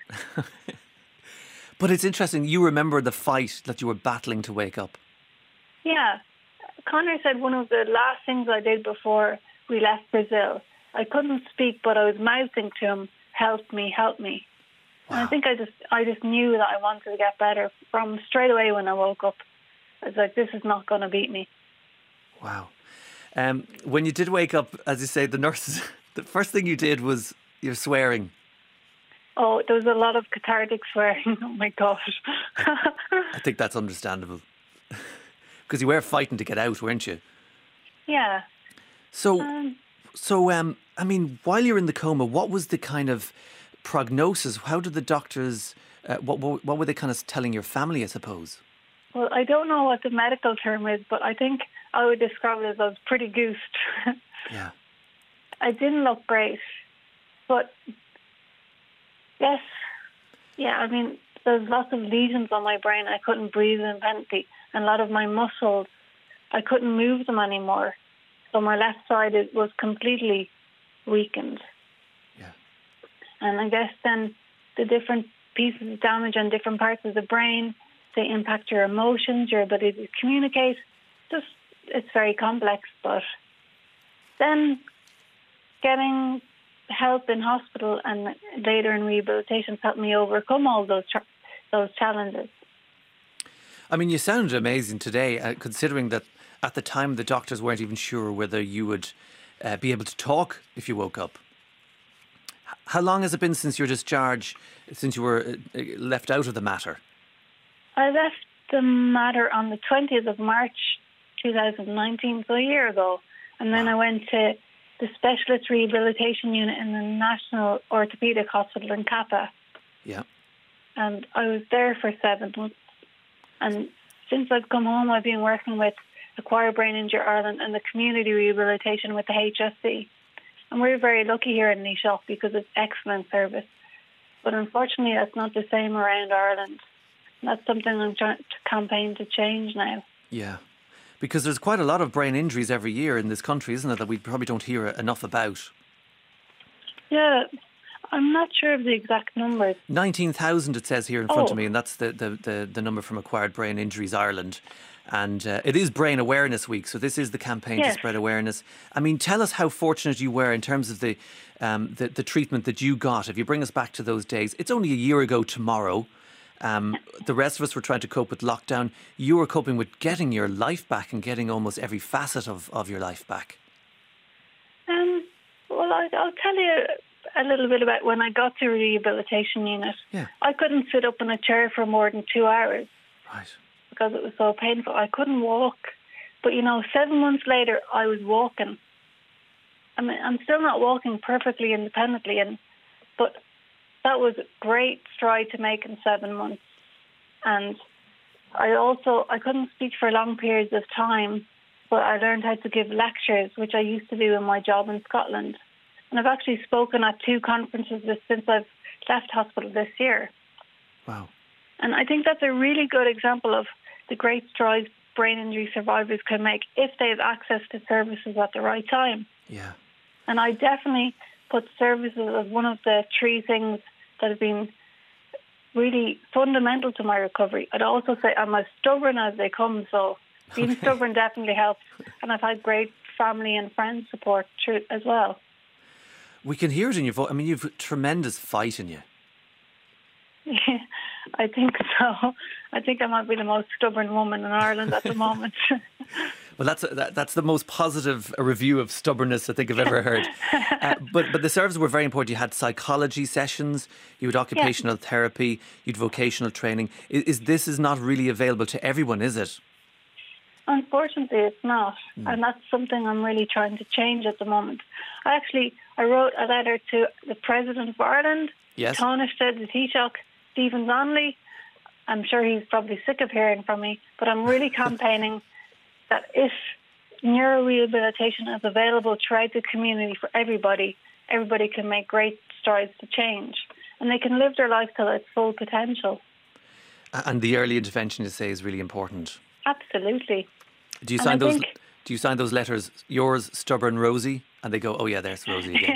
But it's interesting, you remember the fight that you were battling to wake up. Yeah. Connor said one of the last things I did before we left Brazil, I couldn't speak, but I was mouthing to him, help me, help me. Wow. And I think I just I just knew that I wanted to get better from straight away when I woke up. I was like, this is not going to beat me. Wow. Um, when you did wake up, as you say, the nurses, the first thing you did was you're swearing. Oh, there was a lot of cathartic swearing. Oh, my God. I think that's understandable. Because you were fighting to get out, weren't you? Yeah. So, um, so um, I mean, while you're in the coma, what was the kind of prognosis? How did the doctors, uh, what, what what were they kind of telling your family, I suppose? Well, I don't know what the medical term is, but I think I would describe it as I was pretty goosed. Yeah. I didn't look great, but yes, yeah, I mean, there's lots of lesions on my brain. I couldn't breathe independently, and a lot of my muscles, I couldn't move them anymore. So my left side it was completely weakened. And I guess then the different pieces of damage on different parts of the brain, they impact your emotions, your ability to communicate. Just, it's very complex. But then getting help in hospital and later in rehabilitation helped me overcome all those tra- those challenges. I mean, you sounded amazing today, uh, considering that at the time the doctors weren't even sure whether you would uh, be able to talk if you woke up. How long has it been since your discharge, since you were left out of the Mater? I left the Mater on the twentieth of March two thousand nineteen, so a year ago. And then wow. I went to the Specialist Rehabilitation Unit in the National Orthopaedic Hospital in Kappa. Yeah. And I was there for seven months. And since I've come home, I've been working with Acquired Brain Injury Ireland and the community rehabilitation with the H S C. And we're very lucky here in Laois because it's excellent service. But unfortunately, that's not the same around Ireland. And that's something I'm trying to campaign to change now. Yeah, because there's quite a lot of brain injuries every year in this country, isn't it, that we probably don't hear enough about? Yeah, I'm not sure of the exact numbers. nineteen thousand it says here in front oh. of me, and that's the, the, the, the number from Acquired Brain Injuries Ireland. And uh, it is Brain Awareness Week, so this is the campaign yes. to spread awareness. I mean, tell us how fortunate you were in terms of the, um, the the treatment that you got. If you bring us back to those days, it's only a year ago tomorrow. Um, the rest of us were trying to cope with lockdown. You were coping with getting your life back and getting almost every facet of, of your life back. Um. Well, I, I'll tell you a little bit about when I got to a rehabilitation unit. Yeah. I couldn't sit up in a chair for more than two hours. Right. Because it was so painful. I couldn't walk. But, you know, seven months later, I was walking. I mean, I'm still not walking perfectly independently, and but that was a great stride to make in seven months. And I also, I couldn't speak for long periods of time, but I learned how to give lectures, which I used to do in my job in Scotland. And I've actually spoken at two conferences since I've left hospital this year. Wow. And I think that's a really good example of the great strides brain injury survivors can make if they have access to services at the right time. Yeah. And I definitely put services as one of the three things that have been really fundamental to my recovery. I'd also say I'm as stubborn as they come, so being okay. stubborn definitely helps. And I've had great family and friend support through it as well. We can hear it in your voice. I mean, you've tremendous fight in you. Yeah, I think so. I think I might be the most stubborn woman in Ireland at the moment. Well, that's that, that's the most positive review of stubbornness I think I've ever heard. uh, but but the services were very important. You had psychology sessions, you had occupational yeah. therapy, you had vocational training. Is, is this is not really available to everyone, is it? Unfortunately, it's not, mm. and that's something I'm really trying to change at the moment. I actually I wrote a letter to the President of Ireland, yes. Taoiseach, the Taoiseach, Stephen Donnelly. I'm sure he's probably sick of hearing from me, but I'm really campaigning that if neurorehabilitation is available throughout the community for everybody, everybody can make great strides to change, and they can live their life to its full potential. And the early intervention, you say, is really important. Absolutely. Do you sign those? Do you sign those letters? Yours, stubborn Rosie, and they go, "Oh yeah, there's Rosie again."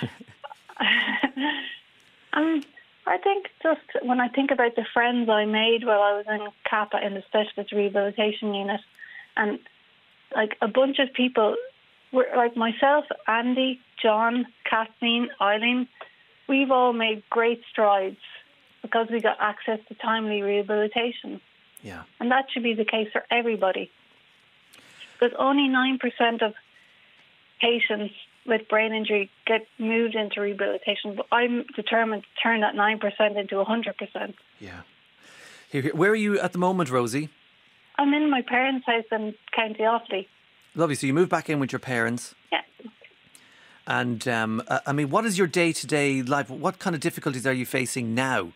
um, I think just when I think about the friends I made while I was in CAPA in the Specialist Rehabilitation Unit, and like a bunch of people, were like myself, Andy, John, Kathleen, Eileen, we've all made great strides because we got access to timely rehabilitation. Yeah. And that should be the case for everybody. Because only nine percent of patients with brain injury get moved into rehabilitation. But I'm determined to turn that nine percent into one hundred percent. Yeah. Here, here. Where are you at the moment, Rosie? I'm in my parents' house in County Offaly. Lovely. So you moved back in with your parents? Yeah. And, um, I mean, what is your day-to-day life? What kind of difficulties are you facing now?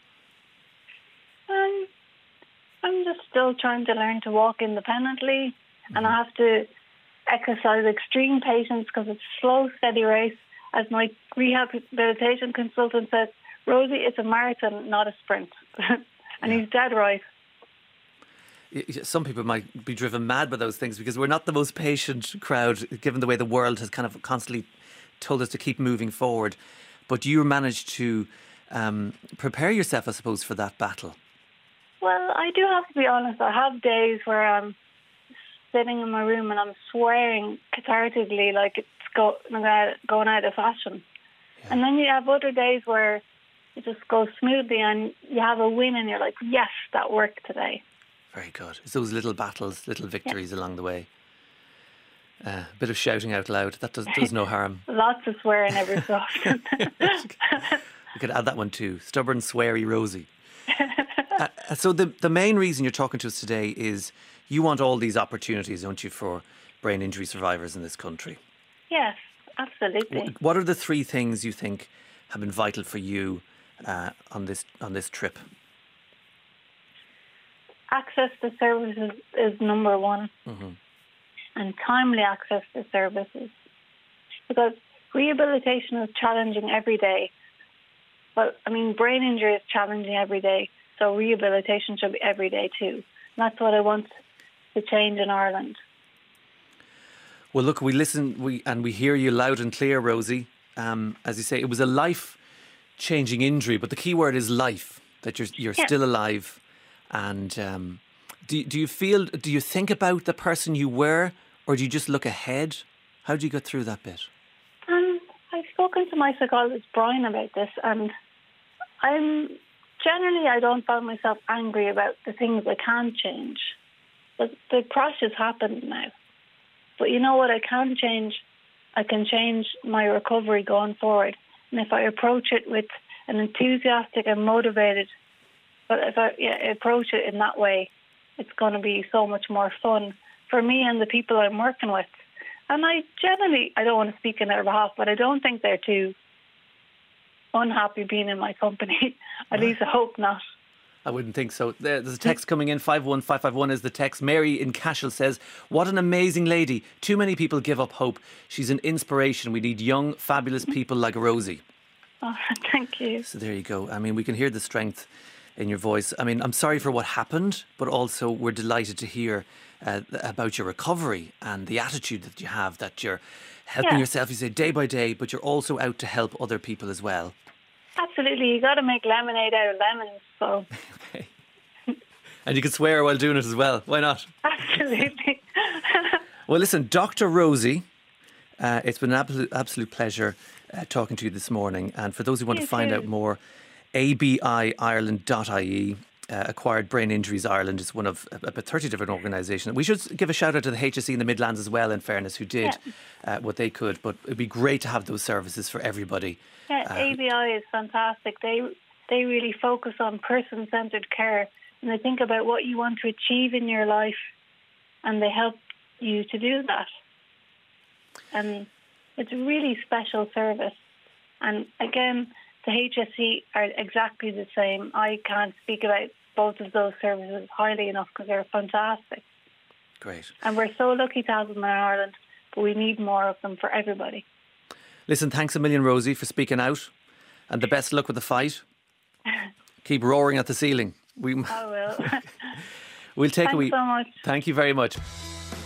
Um, I'm just still trying to learn to walk independently. Mm-hmm. And I have to exercise extreme patience because it's a slow, steady race. As my rehabilitation consultant said, Rosie, it's a marathon, not a sprint. And yeah. he's dead right. Some people might be driven mad by those things because we're not the most patient crowd, given the way the world has kind of constantly told us to keep moving forward. But you managed to um, prepare yourself, I suppose, for that battle. Well, I do have to be honest. I have days where I'm sitting in my room and I'm swearing cathartically like it's go, going out of fashion. Yeah. And then you have other days where it just goes smoothly and you have a win and you're like, yes, that worked today. Very good. It's those little battles, little victories yeah. along the way. A uh, bit of shouting out loud. That does, does no harm. Lots of swearing every so often. We could add that one too. Stubborn, sweary Rosie. uh, so the the main reason you're talking to us today is you want all these opportunities, don't you, for brain injury survivors in this country? Yes, absolutely. What are the three things you think have been vital for you uh, on this on this trip? Access to services is number one, mm-hmm. and timely access to services. Because rehabilitation is challenging every day. But, I mean, brain injury is challenging every day, so rehabilitation should be every day too. And that's what I want to change in Ireland. Well, look, we listen we and we hear you loud and clear, Rosie. Um, as you say, it was a life-changing injury, but the key word is life, that you're, you're yeah. still alive. And um, do, do you feel, do you think about the person you were, or do you just look ahead? How do you get through that bit? Um, I've spoken to my psychologist, Brian, about this, and I'm generally, I don't find myself angry about the things I can change. But the crash has happened now. But you know what I can change? I can change my recovery going forward. And if I approach it with an enthusiastic and motivated But if I yeah, approach it in that way, it's going to be so much more fun for me and the people I'm working with. And I generally, I don't want to speak on their behalf, but I don't think they're too unhappy being in my company. At least I hope not. I wouldn't think so. There's a text coming in, five one five five one is the text. Mary in Cashel says, what an amazing lady. Too many people give up hope. She's an inspiration. We need young, fabulous people like Rosie. Oh, thank you. So there you go. I mean, we can hear the strength in your voice. I mean, I'm sorry for what happened, but also we're delighted to hear uh, about your recovery and the attitude that you have, that you're helping Yeah. yourself, you say, day by day, but you're also out to help other people as well. Absolutely. You got to make lemonade out of lemons. So Okay. And you can swear while doing it as well. Why not? absolutely. Well, listen, Doctor Rosie, uh, it's been an absolute, absolute pleasure uh, talking to you this morning. And for those who want You to find too. out more, A B I Ireland dot I E. Uh, Acquired Brain Injuries Ireland is one of about thirty different organisations. We should give a shout out to the H S E in the Midlands as well, in fairness, who did uh, what they could. But it'd be great to have those services for everybody. Yeah, Um, A B I is fantastic. They they really focus on person-centred care, and they think about what you want to achieve in your life, and they help you to do that. And it's a really special service. And again, the H S E are exactly the same. I can't speak about both of those services highly enough because they're fantastic. Great. And we're so lucky to have them in Ireland, but we need more of them for everybody. Listen, thanks a million, Rosie, for speaking out. And the best luck with the fight. Keep roaring at the ceiling. We, I will. we'll take Thanks a wee. so much. Thank you very much.